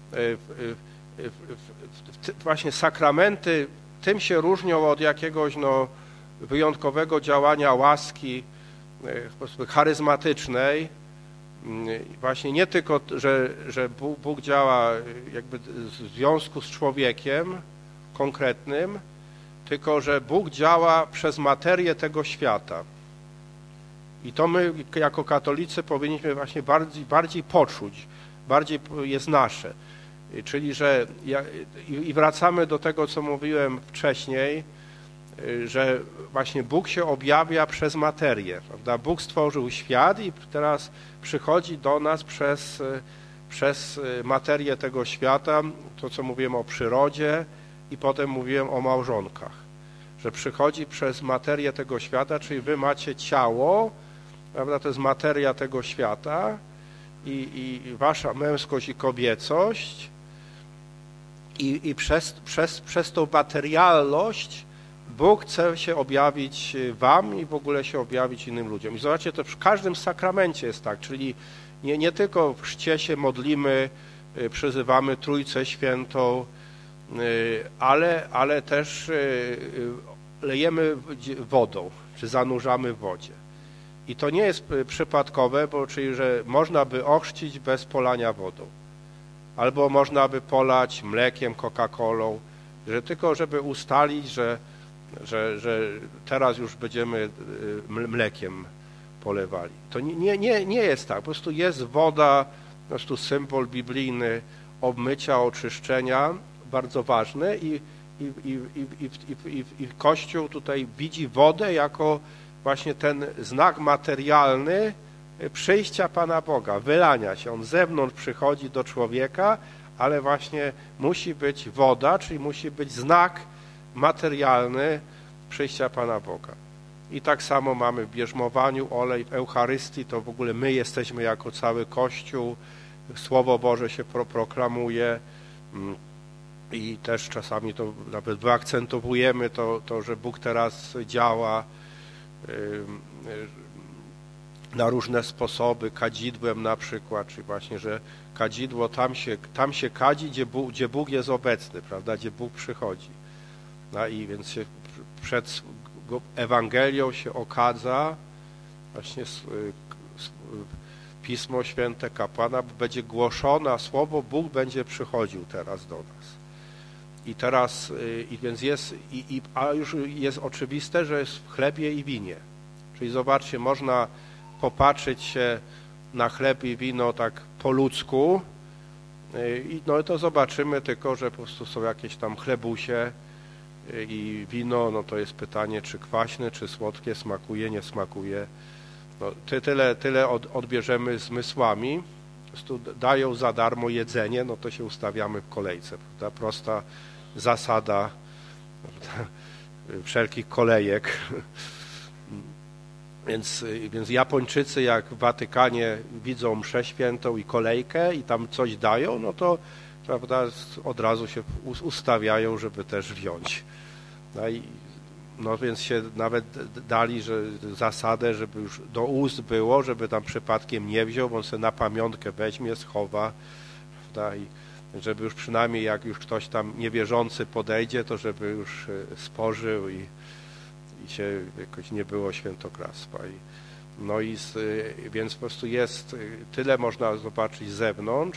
właśnie sakramenty tym się różnią od jakiegoś wyjątkowego działania łaski charyzmatycznej, właśnie nie tylko, że Bóg działa jakby w związku z człowiekiem konkretnym, tylko że Bóg działa przez materię tego świata. I to my jako katolicy powinniśmy właśnie bardziej poczuć, bardziej jest nasze. Czyli, że i wracamy do tego, co mówiłem wcześniej, że właśnie Bóg się objawia przez materię, prawda? Bóg stworzył świat i teraz przychodzi do nas przez materię tego świata, to co mówiłem o przyrodzie i potem mówiłem o małżonkach, że przychodzi przez materię tego świata, czyli wy macie ciało, prawda? To jest materia tego świata i wasza męskość i kobiecość i przez tą materialność Bóg chce się objawić wam i w ogóle się objawić innym ludziom. I zobaczcie, to w każdym sakramencie jest tak, czyli nie tylko w chrzcie się modlimy, przyzywamy Trójcę Świętą, ale też lejemy wodą, czy zanurzamy w wodzie. I to nie jest przypadkowe, czyli że można by ochrzcić bez polania wodą. Albo można by polać mlekiem, Coca-Colą, że tylko żeby ustalić, że teraz już będziemy mlekiem polewali. To nie jest tak. Po prostu jest woda, po prostu symbol biblijny obmycia, oczyszczenia, bardzo ważny i Kościół tutaj widzi wodę jako właśnie ten znak materialny przyjścia Pana Boga, wylania się. On z zewnątrz przychodzi do człowieka, ale właśnie musi być woda, czyli musi być znak materialny przyjścia Pana Boga. I tak samo mamy w bierzmowaniu olej, w Eucharystii, to w ogóle my jesteśmy jako cały Kościół, Słowo Boże się proklamuje i też czasami to nawet wyakcentowujemy to, że Bóg teraz działa na różne sposoby, kadzidłem na przykład, czyli właśnie, że kadzidło tam się kadzi, gdzie Bóg jest obecny, prawda, gdzie Bóg przychodzi. No i więc się przed Ewangelią się okadza właśnie Pismo Święte kapłana, będzie głoszone, a słowo Bóg będzie przychodził teraz do nas. I teraz, a już jest oczywiste, że jest w chlebie i winie. Czyli zobaczcie, można popatrzeć się na chleb i wino tak po ludzku i to zobaczymy tylko, że po prostu są jakieś tam chlebusie i wino, no to jest pytanie, czy kwaśne, czy słodkie, smakuje, nie smakuje. No, tyle odbierzemy zmysłami, po prostu dają za darmo jedzenie, no to się ustawiamy w kolejce, prawda? Prosta zasada, prawda? Wszelkich kolejek. Więc Japończycy jak w Watykanie widzą mszę świętą i kolejkę i tam coś dają, no to prawda, od razu się ustawiają, żeby też wziąć. No więc się nawet dali zasadę, żeby już do ust było, żeby tam przypadkiem nie wziął, bo on sobie na pamiątkę weźmie, schowa, prawda, i żeby już przynajmniej jak już ktoś tam niewierzący podejdzie, to żeby już spożył i się jakoś nie było świętokradztwa. Więc po prostu jest, tyle można zobaczyć z zewnątrz,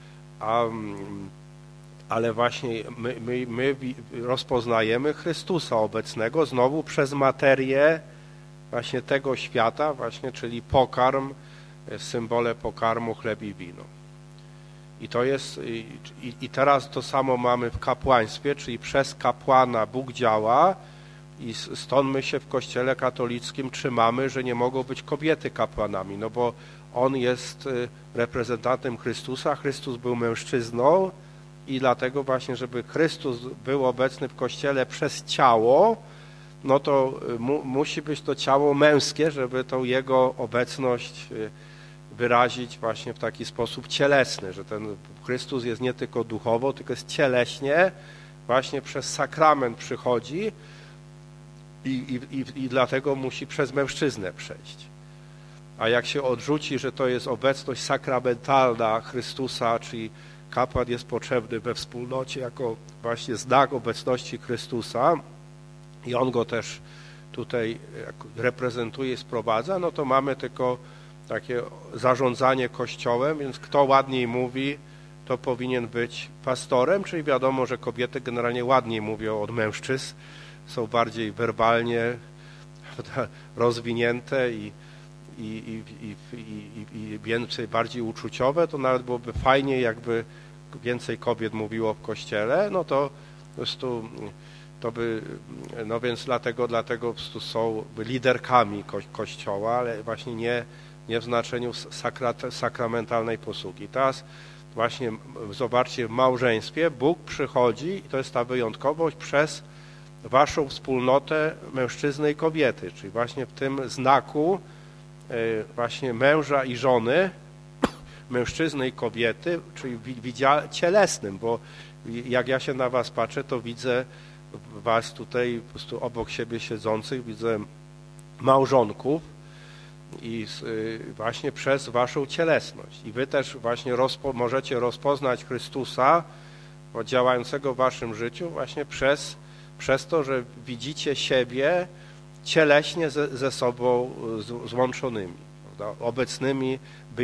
ale właśnie my rozpoznajemy Chrystusa obecnego znowu przez materię właśnie tego świata, właśnie, czyli pokarm, symbole pokarmu, chleb i wino. I to jest, i teraz to samo mamy w kapłaństwie, czyli przez kapłana Bóg działa I stąd my się w Kościele katolickim trzymamy, że nie mogą być kobiety kapłanami, no bo on jest reprezentantem Chrystusa, Chrystus był mężczyzną i dlatego właśnie, żeby Chrystus był obecny w Kościele przez ciało, no to musi być to ciało męskie, żeby tą jego obecność wyrazić właśnie w taki sposób cielesny, że ten Chrystus jest nie tylko duchowo, tylko jest cieleśnie, właśnie przez sakrament przychodzi i dlatego musi przez mężczyznę przejść. A jak się odrzuci, że to jest obecność sakramentalna Chrystusa, czyli kapłan jest potrzebny we wspólnocie jako właśnie znak obecności Chrystusa i on go też tutaj reprezentuje i sprowadza, no to mamy tylko takie zarządzanie Kościołem, więc kto ładniej mówi, to powinien być pastorem, czyli wiadomo, że kobiety generalnie ładniej mówią od mężczyzn, są bardziej werbalnie rozwinięte i więcej, bardziej uczuciowe, to nawet byłoby fajnie, jakby więcej kobiet mówiło w Kościele, no to po prostu to by, no więc dlatego po prostu są liderkami Kościoła, ale właśnie nie w znaczeniu sakramentalnej posługi. Teraz właśnie zobaczcie, w małżeństwie Bóg przychodzi i to jest ta wyjątkowość przez waszą wspólnotę mężczyzny i kobiety, czyli właśnie w tym znaku właśnie męża i żony, mężczyzny i kobiety, czyli cielesnym, bo jak ja się na was patrzę, to widzę was tutaj po prostu obok siebie siedzących, widzę małżonków i właśnie przez waszą cielesność. I wy też właśnie możecie rozpoznać Chrystusa działającego w waszym życiu właśnie przez to, że widzicie siebie cieleśnie ze sobą złączonymi, prawda? Obecnymi,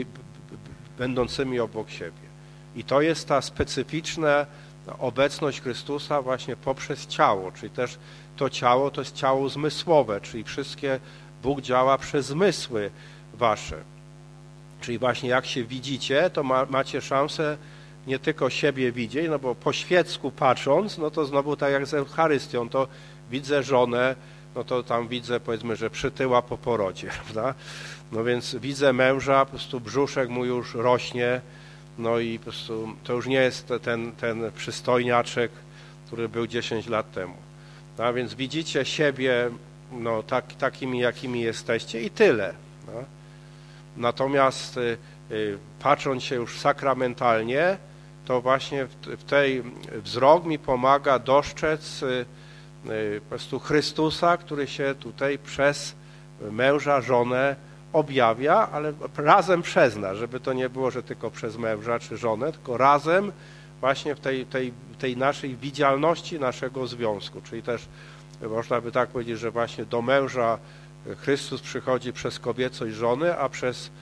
będącymi obok siebie. I to jest ta specyficzna obecność Chrystusa właśnie poprzez ciało, czyli też to ciało to jest ciało zmysłowe, czyli wszystkie Bóg działa przez zmysły wasze. Czyli właśnie jak się widzicie, to macie szansę nie tylko siebie widzieć, no bo po świecku patrząc, no to znowu tak jak z Eucharystią, to widzę żonę, no to tam widzę, powiedzmy, że przytyła po porodzie, prawda? No więc widzę męża, po prostu brzuszek mu już rośnie, no i po prostu to już nie jest ten przystojniaczek, który był 10 lat temu. No, a więc widzicie siebie no, takimi, jakimi jesteście i tyle. No. Natomiast patrząc się już sakramentalnie, to właśnie w tej wzrok mi pomaga dostrzec po prostu Chrystusa, który się tutaj przez męża, żonę objawia, ale razem przez nas, żeby to nie było, że tylko przez męża czy żonę, tylko razem właśnie w tej naszej widzialności naszego związku. Czyli też można by tak powiedzieć, że właśnie do męża Chrystus przychodzi przez kobiecość żony, a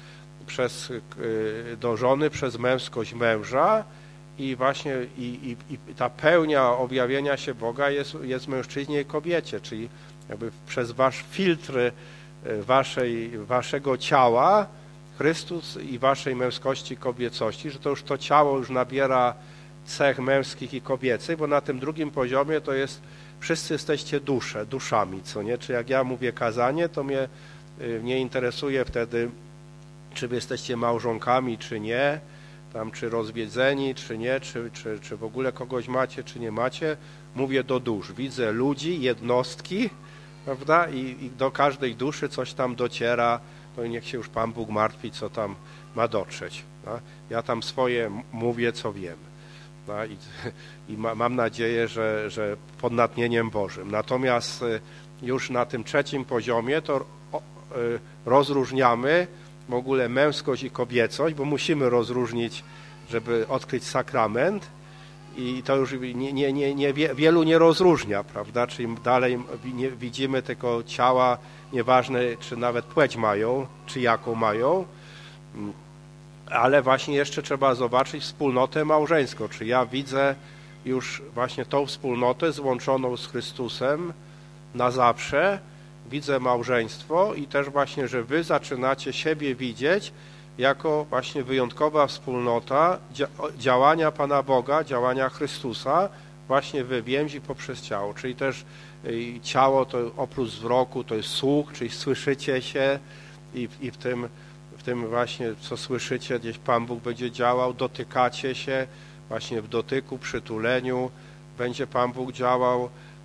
do żony przez męskość męża i właśnie i ta pełnia objawienia się Boga jest mężczyźnie i kobiecie, czyli jakby przez wasz filtr waszego ciała Chrystus i waszej męskości, kobiecości, że to już to ciało już nabiera cech męskich i kobiecych, bo na tym drugim poziomie to jest wszyscy jesteście duszami, co nie? Czy jak ja mówię kazanie, to mnie nie interesuje wtedy, czy wy jesteście małżonkami, czy nie, tam czy rozwiedzeni, czy nie, czy w ogóle kogoś macie, czy nie macie. Mówię do dusz. Widzę ludzi, jednostki, prawda? I do każdej duszy coś tam dociera, no i niech się już Pan Bóg martwi, co tam ma dotrzeć. No? Ja tam swoje mówię, co wiem. No? I mam nadzieję, że pod natchnieniem Bożym. Natomiast już na tym trzecim poziomie to rozróżniamy w ogóle męskość i kobiecość, bo musimy rozróżnić, żeby odkryć sakrament i to już wielu nie rozróżnia, prawda? Czyli dalej widzimy tylko ciała, nieważne czy nawet płeć mają, czy jaką mają, ale właśnie jeszcze trzeba zobaczyć wspólnotę małżeńską, czy ja widzę już właśnie tą wspólnotę złączoną z Chrystusem na zawsze, widzę małżeństwo i też właśnie, że wy zaczynacie siebie widzieć jako właśnie wyjątkowa wspólnota działania Pana Boga, działania Chrystusa właśnie we więzi poprzez ciało, czyli też ciało to oprócz wzroku to jest słuch, czyli słyszycie się i w tym właśnie, co słyszycie, gdzieś Pan Bóg będzie działał, dotykacie się, właśnie w dotyku, przytuleniu będzie Pan Bóg działał.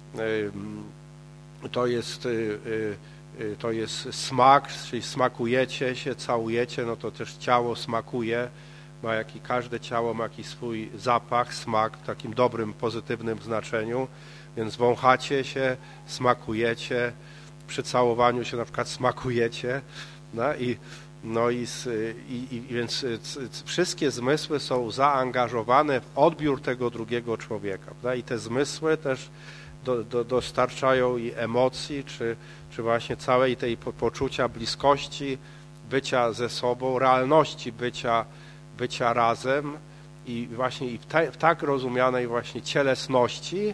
To jest smak, czyli smakujecie się, całujecie, no to też ciało smakuje, każde ciało ma jakiś swój zapach, smak w takim dobrym, pozytywnym znaczeniu, więc wąchacie się, smakujecie, przy całowaniu się na przykład smakujecie, więc wszystkie zmysły są zaangażowane w odbiór tego drugiego człowieka, prawda? I te zmysły też dostarczają i emocji, czy właśnie całej tej poczucia bliskości, bycia ze sobą, realności bycia razem i właśnie w tak rozumianej właśnie cielesności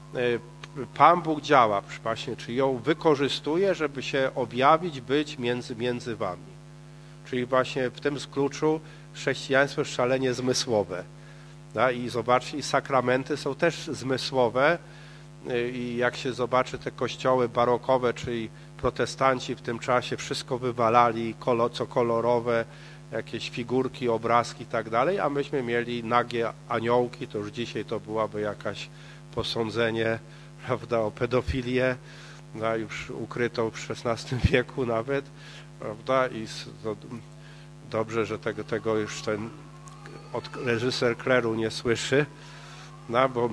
Pan Bóg działa, właśnie, czy ją wykorzystuje, żeby się objawić, być między wami. Czyli właśnie w tym kluczu chrześcijaństwo jest szalenie zmysłowe. I zobaczcie, i sakramenty są też zmysłowe i jak się zobaczy te kościoły barokowe, czyli protestanci w tym czasie wszystko wywalali, co kolorowe, jakieś figurki, obrazki i tak dalej, a myśmy mieli nagie aniołki, to już dzisiaj to byłaby jakaś posądzenie, prawda, o pedofilię, już ukrytą w XVI wieku nawet, prawda, i dobrze, że tego już ten reżyser kleru nie słyszy, bo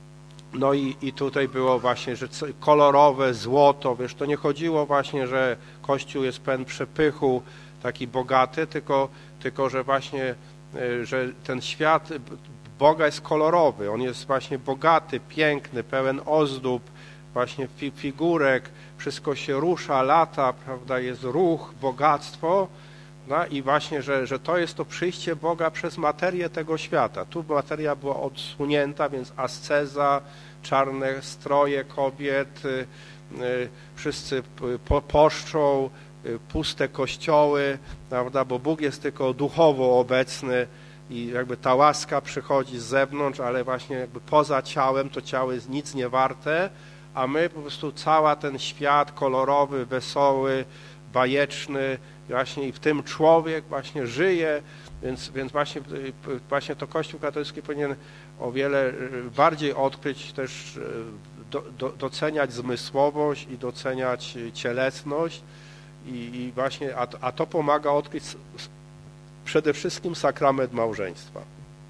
i tutaj było właśnie, że kolorowe, złoto, wiesz, to nie chodziło właśnie, że Kościół jest pełen przepychu, taki bogaty, tylko że właśnie, że ten świat Boga jest kolorowy, on jest właśnie bogaty, piękny, pełen ozdób, właśnie figurek, wszystko się rusza, lata, prawda, jest ruch, bogactwo, i właśnie, że to jest to przyjście Boga przez materię tego świata. Tu materia była odsunięta, więc asceza, czarne stroje kobiet, wszyscy poszczą, puste kościoły, prawda, bo Bóg jest tylko duchowo obecny i jakby ta łaska przychodzi z zewnątrz, ale właśnie jakby poza ciałem, to ciało jest nic nie warte, a my po prostu cały ten świat kolorowy, wesoły, bajeczny, właśnie i w tym człowiek właśnie żyje, więc właśnie to Kościół katolicki powinien o wiele bardziej odkryć też, doceniać zmysłowość i doceniać cielesność i właśnie, a to pomaga odkryć przede wszystkim sakrament małżeństwa.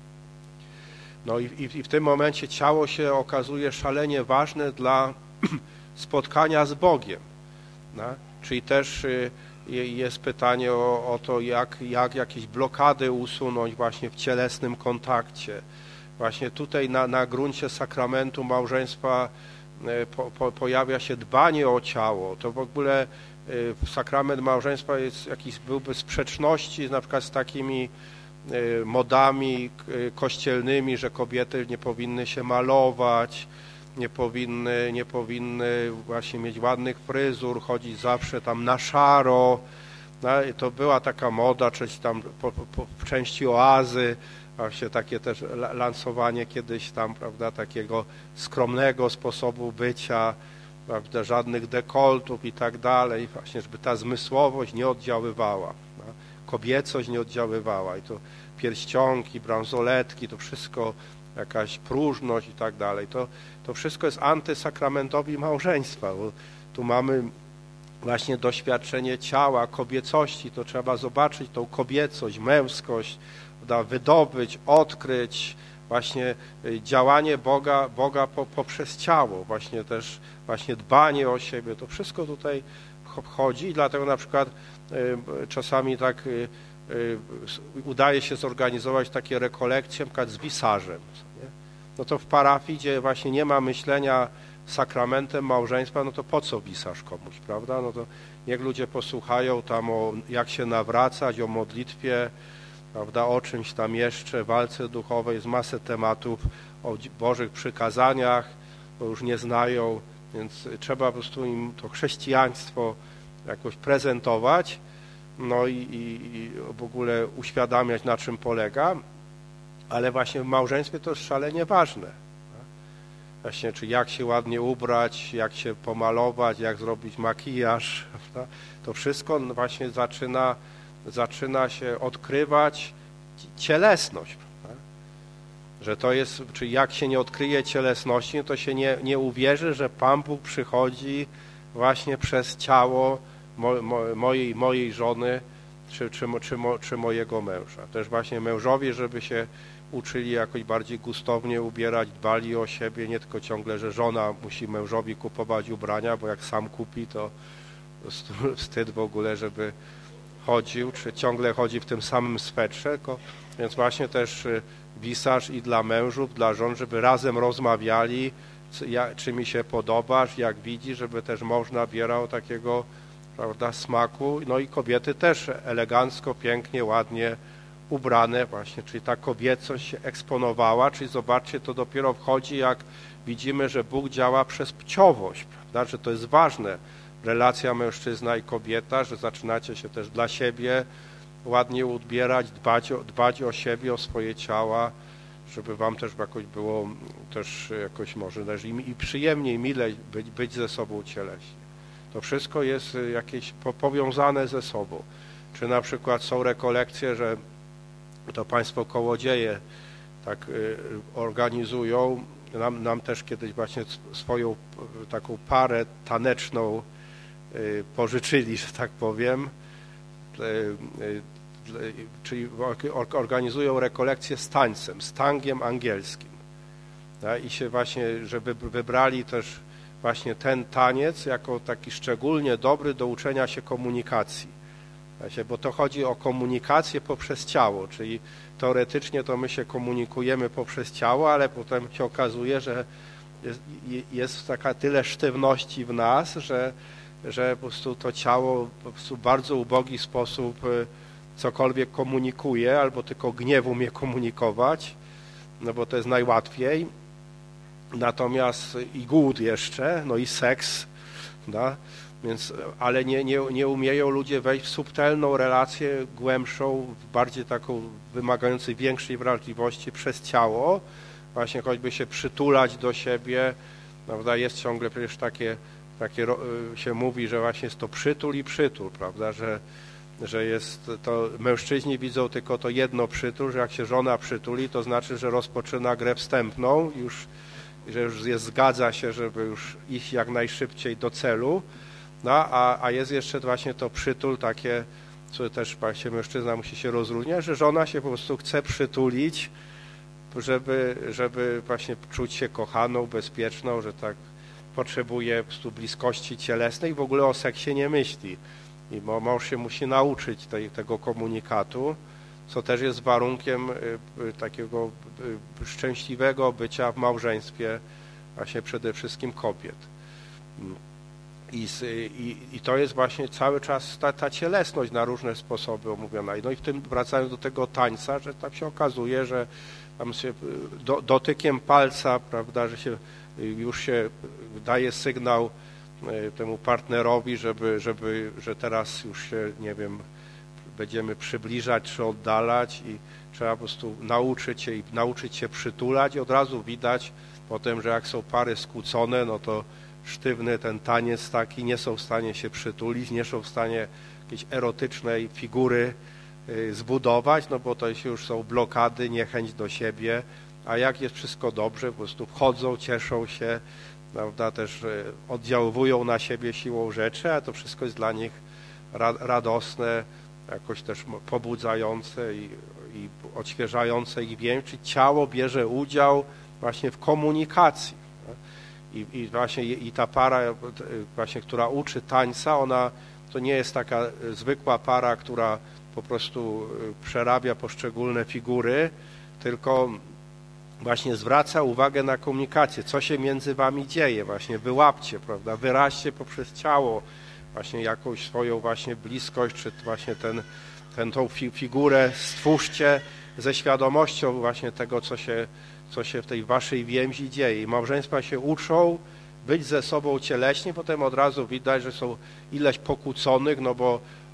I w tym momencie ciało się okazuje szalenie ważne dla spotkania z Bogiem. Czyli też jest pytanie o to, jak jakieś blokady usunąć właśnie w cielesnym kontakcie. Właśnie tutaj na gruncie sakramentu małżeństwa pojawia się dbanie o ciało. To w ogóle sakrament małżeństwa byłby sprzeczności na przykład z takimi modami kościelnymi, że kobiety nie powinny się malować, nie powinny właśnie mieć ładnych fryzur, chodzić zawsze tam na szaro. To była taka moda, czy tam w części oazy, właśnie takie też lansowanie kiedyś tam, prawda, takiego skromnego sposobu bycia, prawda, żadnych dekoltów i tak dalej, właśnie, żeby ta zmysłowość nie oddziaływała, kobiecość nie oddziaływała i to pierścionki, bransoletki, to wszystko, jakaś próżność i tak dalej, to wszystko jest antysakramentowi małżeństwa, bo tu mamy właśnie doświadczenie ciała, kobiecości, to trzeba zobaczyć tą kobiecość, męskość, wydobyć, odkryć właśnie działanie Boga poprzez ciało, właśnie też właśnie dbanie o siebie, to wszystko tutaj wchodzi i dlatego na przykład czasami tak udaje się zorganizować takie rekolekcje na przykład z wisarzem. No to w parafii, gdzie właśnie nie ma myślenia sakramentem małżeństwa, no to po co wisarz komuś, prawda? No to niech ludzie posłuchają tam jak się nawracać, o modlitwie, prawda, o czymś tam jeszcze, walce duchowej, jest masę tematów o Bożych przykazaniach, bo już nie znają, więc trzeba po prostu im to chrześcijaństwo jakoś prezentować, no i w ogóle uświadamiać, na czym polega, ale właśnie w małżeństwie to jest szalenie ważne. właśnie, czy jak się ładnie ubrać, jak się pomalować, jak zrobić makijaż, prawda? To wszystko właśnie zaczyna się odkrywać cielesność, prawda? Że to jest, czy jak się nie odkryje cielesności, to się nie uwierzy, że Pan Bóg przychodzi właśnie przez ciało mojej żony, czy mojego męża. Też właśnie mężowie, żeby się uczyli jakoś bardziej gustownie ubierać, dbali o siebie, nie tylko ciągle, że żona musi mężowi kupować ubrania, bo jak sam kupi, to wstyd w ogóle, żeby chodził, czy ciągle chodzi w tym samym swetrze, więc właśnie też wisaż i dla mężów, dla żon, żeby razem rozmawiali, czy mi się podobasz, jak widzi, żeby też mąż nabierał takiego, prawda, smaku, no i kobiety też elegancko, pięknie, ładnie ubrane właśnie, czyli ta kobiecość się eksponowała, czyli zobaczcie, to dopiero wchodzi, jak widzimy, że Bóg działa przez płciowość, prawda, że to jest ważne, relacja mężczyzna i kobieta, że zaczynacie się też dla siebie ładnie ubierać, dbać o siebie, o swoje ciała, żeby wam też jakoś było też jakoś może też i przyjemniej, i milej być ze sobą cieleśnie. To wszystko jest jakieś powiązane ze sobą. Czy na przykład są rekolekcje, że to państwo kołodzieje tak organizują, nam też kiedyś właśnie swoją taką parę taneczną pożyczyli, że tak powiem, czyli organizują rekolekcje z tańcem, z tangiem angielskim. I się właśnie, żeby wybrali też właśnie ten taniec jako taki szczególnie dobry do uczenia się komunikacji. Bo to chodzi o komunikację poprzez ciało, czyli teoretycznie to my się komunikujemy poprzez ciało, ale potem się okazuje, że jest taka tyle sztywności w nas, że po prostu to ciało po prostu w bardzo ubogi sposób cokolwiek komunikuje, albo tylko gniew umie komunikować, no bo to jest najłatwiej. Natomiast i głód jeszcze, no i seks, da? Więc, ale nie umieją ludzie wejść w subtelną relację, głębszą, bardziej taką wymagającą większej wrażliwości przez ciało, właśnie choćby się przytulać do siebie, prawda? Jest ciągle przecież takie się mówi, że właśnie jest to przytul i przytul, prawda, że jest to, mężczyźni widzą tylko to jedno przytul, że jak się żona przytuli, to znaczy, że rozpoczyna grę wstępną, że już zgadza się, żeby już iść jak najszybciej do celu, no, a jest jeszcze właśnie to przytul takie, co też właśnie mężczyzna musi się rozróżniać, że żona się po prostu chce przytulić, żeby właśnie czuć się kochaną, bezpieczną, że tak potrzebuje po prostu bliskości cielesnej, w ogóle o seksie nie myśli. I mąż się musi nauczyć tego komunikatu, co też jest warunkiem takiego szczęśliwego bycia w małżeństwie właśnie przede wszystkim kobiet. I to jest właśnie cały czas ta cielesność na różne sposoby omówiona. No i w tym wracając do tego tańca, że tak się okazuje, że tam się dotykiem palca, prawda, już się daje sygnał temu partnerowi, że teraz już się, nie wiem, będziemy przybliżać czy oddalać i trzeba po prostu nauczyć się przytulać i od razu widać potem, że jak są pary skłócone, no to sztywny ten taniec taki, nie są w stanie się przytulić, nie są w stanie jakiejś erotycznej figury zbudować, no bo to już są blokady, niechęć do siebie, a jak jest wszystko dobrze, po prostu wchodzą, cieszą się, prawda, też oddziaływują na siebie siłą rzeczy, a to wszystko jest dla nich radosne, jakoś też pobudzające i odświeżające ich więź, czyli ciało bierze udział właśnie w komunikacji. I właśnie i ta para, właśnie, która uczy tańca, ona to nie jest taka zwykła para, która po prostu przerabia poszczególne figury, tylko właśnie zwraca uwagę na komunikację, co się między wami dzieje, właśnie wyłapcie, prawda, wyraźcie poprzez ciało właśnie jakąś swoją właśnie bliskość, czy właśnie tą figurę stwórzcie ze świadomością właśnie tego, co się w tej waszej więzi dzieje. I małżeństwa się uczą być ze sobą cieleśnie, potem od razu widać, że są ileś pokłóconych, no bo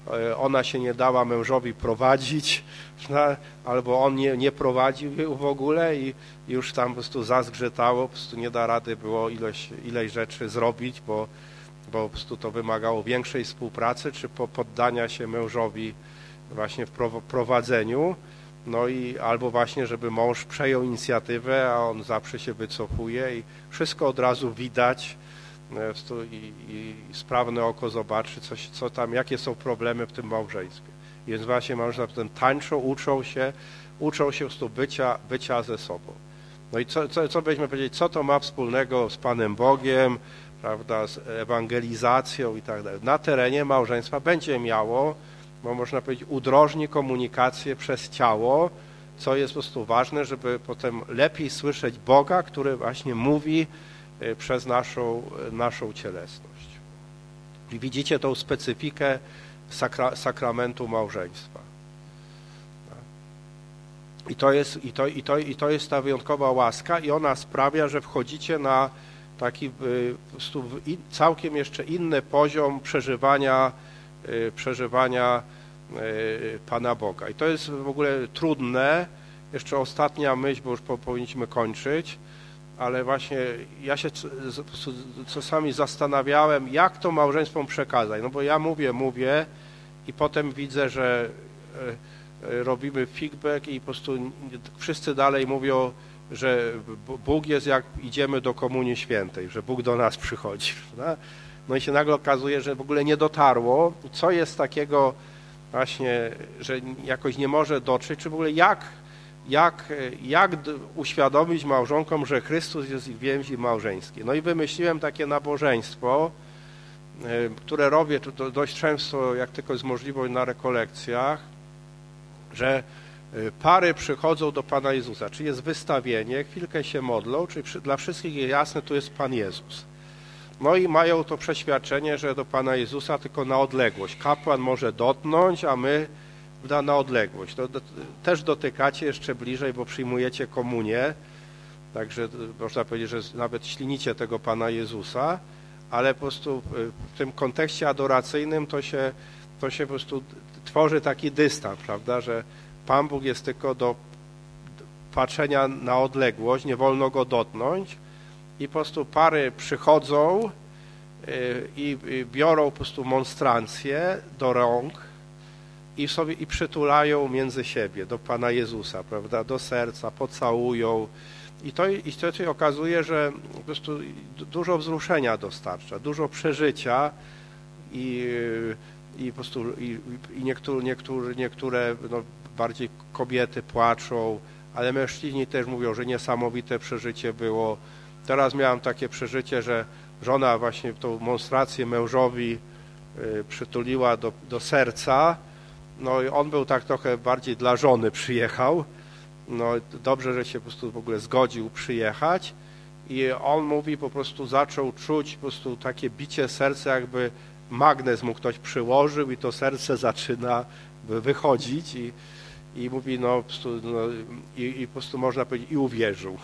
ona się nie dała mężowi prowadzić, albo on nie prowadził w ogóle i już tam po prostu zazgrzytało, po prostu nie da rady było ileś rzeczy zrobić, bo po prostu to wymagało większej współpracy, czy poddania się mężowi właśnie w prowadzeniu, no i albo właśnie, żeby mąż przejął inicjatywę, a on zawsze się wycofuje i wszystko od razu widać i sprawne oko zobaczy, co tam, jakie są problemy w tym małżeństwie. Więc właśnie mężczyźni potem tańczą, uczą się po prostu bycia ze sobą. No i co byśmy powiedzieć, co to ma wspólnego z Panem Bogiem, prawda, z ewangelizacją i tak dalej. Na terenie małżeństwa będzie miało, bo można powiedzieć, udrożni komunikację przez ciało, co jest po prostu ważne, żeby potem lepiej słyszeć Boga, który właśnie mówi przez naszą cielesność. I widzicie tą specyfikę sakramentu małżeństwa. I to jest ta wyjątkowa łaska i ona sprawia, że wchodzicie na taki po prostu całkiem jeszcze inny poziom przeżywania Pana Boga. I to jest w ogóle trudne. Jeszcze ostatnia myśl, bo już powinniśmy kończyć, ale właśnie ja się czasami zastanawiałem, jak to małżeństwom przekazać. No bo ja mówię i potem widzę, że robimy feedback i po prostu wszyscy dalej mówią, że Bóg jest jak idziemy do Komunii Świętej, że Bóg do nas przychodzi. Prawda? No i się nagle okazuje, że w ogóle nie dotarło. Co jest takiego właśnie, że jakoś nie może dotrzeć, czy w ogóle jak uświadomić małżonkom, że Chrystus jest ich więzi małżeńskiej. No i wymyśliłem takie nabożeństwo, które robię dość często, jak tylko jest możliwość na rekolekcjach, że pary przychodzą do Pana Jezusa, czy jest wystawienie, chwilkę się modlą, czyli dla wszystkich jest jasne, tu jest Pan Jezus. No i mają to przeświadczenie, że do Pana Jezusa tylko na odległość. Kapłan może dotknąć, a my na odległość. To też dotykacie jeszcze bliżej, bo przyjmujecie komunię, także można powiedzieć, że nawet ślinicie tego Pana Jezusa, ale po prostu w tym kontekście adoracyjnym to się po prostu tworzy taki dystans, prawda, że Pan Bóg jest tylko do patrzenia na odległość, nie wolno Go dotknąć i po prostu pary przychodzą i biorą po prostu monstrancję do rąk i przytulają między siebie do Pana Jezusa, prawda, do serca, pocałują i to się okazuje, że po prostu dużo wzruszenia dostarcza, dużo przeżycia i po prostu niektóre no, bardziej kobiety płaczą, ale mężczyźni też mówią, że niesamowite przeżycie było. Teraz miałem takie przeżycie, że żona właśnie tą monstrację mężowi przytuliła do serca, no i on był tak trochę bardziej dla żony przyjechał, no dobrze, że się po prostu w ogóle zgodził przyjechać i on mówi, po prostu zaczął czuć po prostu takie bicie serca, jakby magnes mu ktoś przyłożył i to serce zaczyna wychodzić i mówi, no po prostu, i po prostu można powiedzieć, i uwierzył.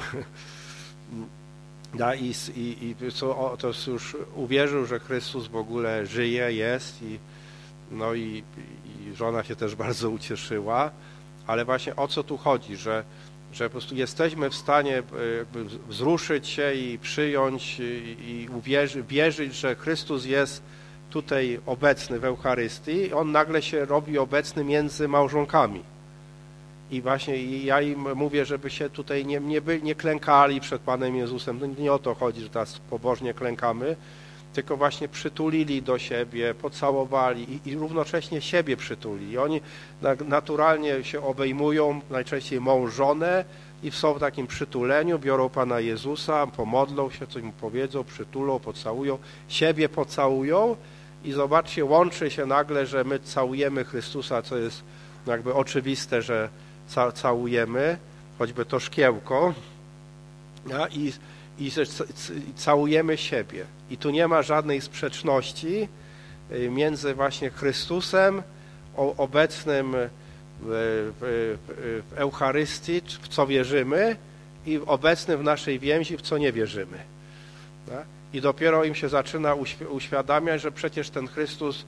To już uwierzył, że Chrystus w ogóle żyje, jest i żona się też bardzo ucieszyła, ale właśnie o co tu chodzi, że po prostu jesteśmy w stanie jakby wzruszyć się i przyjąć i wierzyć, że Chrystus jest tutaj obecny w Eucharystii, on nagle się robi obecny między małżonkami. I właśnie ja im mówię, żeby się tutaj nie klękali przed Panem Jezusem. No nie o to chodzi, że teraz pobożnie klękamy, tylko właśnie przytulili do siebie, pocałowali i równocześnie siebie przytulili. Oni naturalnie się obejmują, najczęściej mąż żonę i są w takim przytuleniu, biorą Pana Jezusa, pomodlą się, coś mu powiedzą, przytulą, pocałują, siebie pocałują i zobaczcie, łączy się nagle, że my całujemy Chrystusa, co jest jakby oczywiste, że całujemy, choćby to szkiełko, i całujemy siebie. I tu nie ma żadnej sprzeczności między właśnie Chrystusem obecnym w Eucharystii, w co wierzymy, i obecnym w naszej więzi, w co nie wierzymy. I dopiero im się zaczyna uświadamiać, że przecież ten Chrystus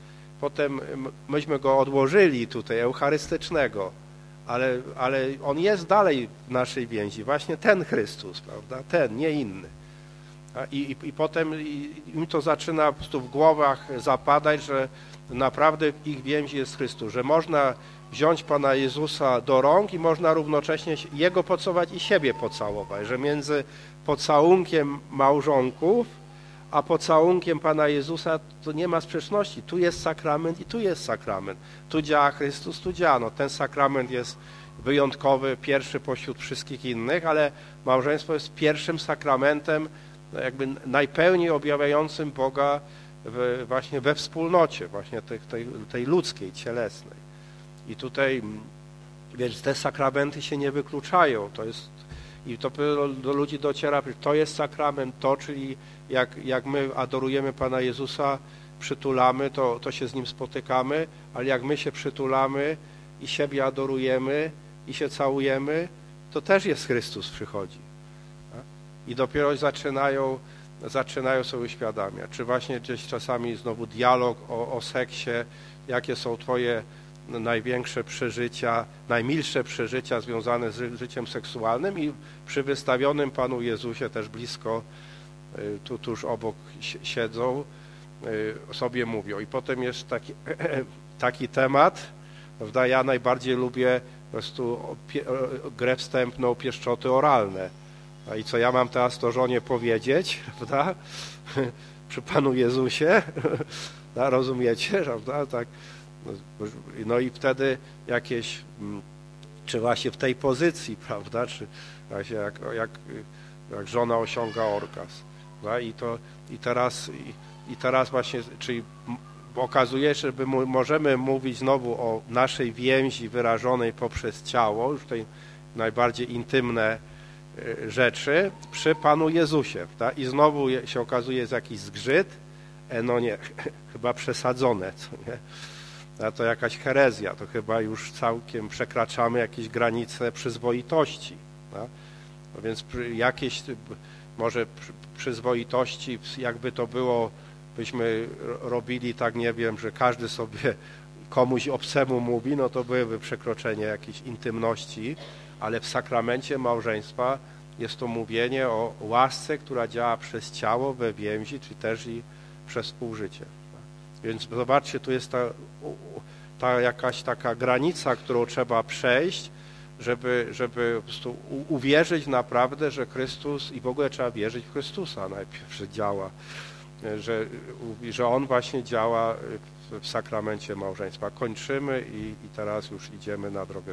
potem myśmy go odłożyli tutaj, eucharystycznego, ale on jest dalej w naszej więzi, właśnie ten Chrystus, prawda? Ten, nie inny. I potem im to zaczyna po prostu w głowach zapadać, że naprawdę ich więzi jest Chrystus, że można wziąć Pana Jezusa do rąk i można równocześnie Jego pocałować i siebie pocałować, że między pocałunkiem małżonków a pocałunkiem Pana Jezusa to nie ma sprzeczności. Tu jest sakrament i tu jest sakrament. Tu działa Chrystus, tu działa. No, ten sakrament jest wyjątkowy, pierwszy pośród wszystkich innych, ale małżeństwo jest pierwszym sakramentem, jakby najpełniej objawiającym Boga właśnie we wspólnocie, właśnie tej ludzkiej, cielesnej. I tutaj, więc te sakramenty się nie wykluczają. To jest, i to do ludzi dociera, to jest sakrament, to, czyli jak my adorujemy Pana Jezusa, przytulamy, to się z Nim spotykamy, ale jak my się przytulamy i siebie adorujemy i się całujemy, to też jest Chrystus przychodzi. I dopiero zaczynają sobie uświadamiać. Czy właśnie gdzieś czasami znowu dialog o seksie, jakie są Twoje największe przeżycia, najmilsze przeżycia związane z życiem seksualnym i przy wystawionym Panu Jezusie też blisko, tu tuż obok siedzą, sobie mówią. I potem jest taki temat, prawda? Ja najbardziej lubię po prostu grę wstępną, pieszczoty oralne. I co ja mam teraz to żonie powiedzieć, prawda? Przy Panu Jezusie, rozumiecie, prawda? Tak. No i wtedy jakieś, czy właśnie w tej pozycji, prawda? Czy właśnie jak żona osiąga orgazm. Prawda? I teraz właśnie, czyli okazuje się, że możemy mówić znowu o naszej więzi wyrażonej poprzez ciało, już tej najbardziej intymne rzeczy przy Panu Jezusie. Tak? I znowu się okazuje, jest jakiś zgrzyt, no nie, chyba przesadzone, co nie? A to jakaś herezja, to chyba już całkiem przekraczamy jakieś granice przyzwoitości. Tak? No więc jakieś może przyzwoitości, jakby to było, byśmy robili tak, nie wiem, że każdy sobie komuś obcemu mówi, no to byłyby przekroczenie jakiejś intymności, ale w sakramencie małżeństwa jest to mówienie o łasce, która działa przez ciało we więzi, czy też i przez współżycie. Więc zobaczcie, tu jest ta jakaś taka granica, którą trzeba przejść, żeby po prostu uwierzyć naprawdę, że Chrystus, i w ogóle trzeba wierzyć w Chrystusa najpierw, że działa, że On właśnie działa w sakramencie małżeństwa. Kończymy i teraz już idziemy na drogę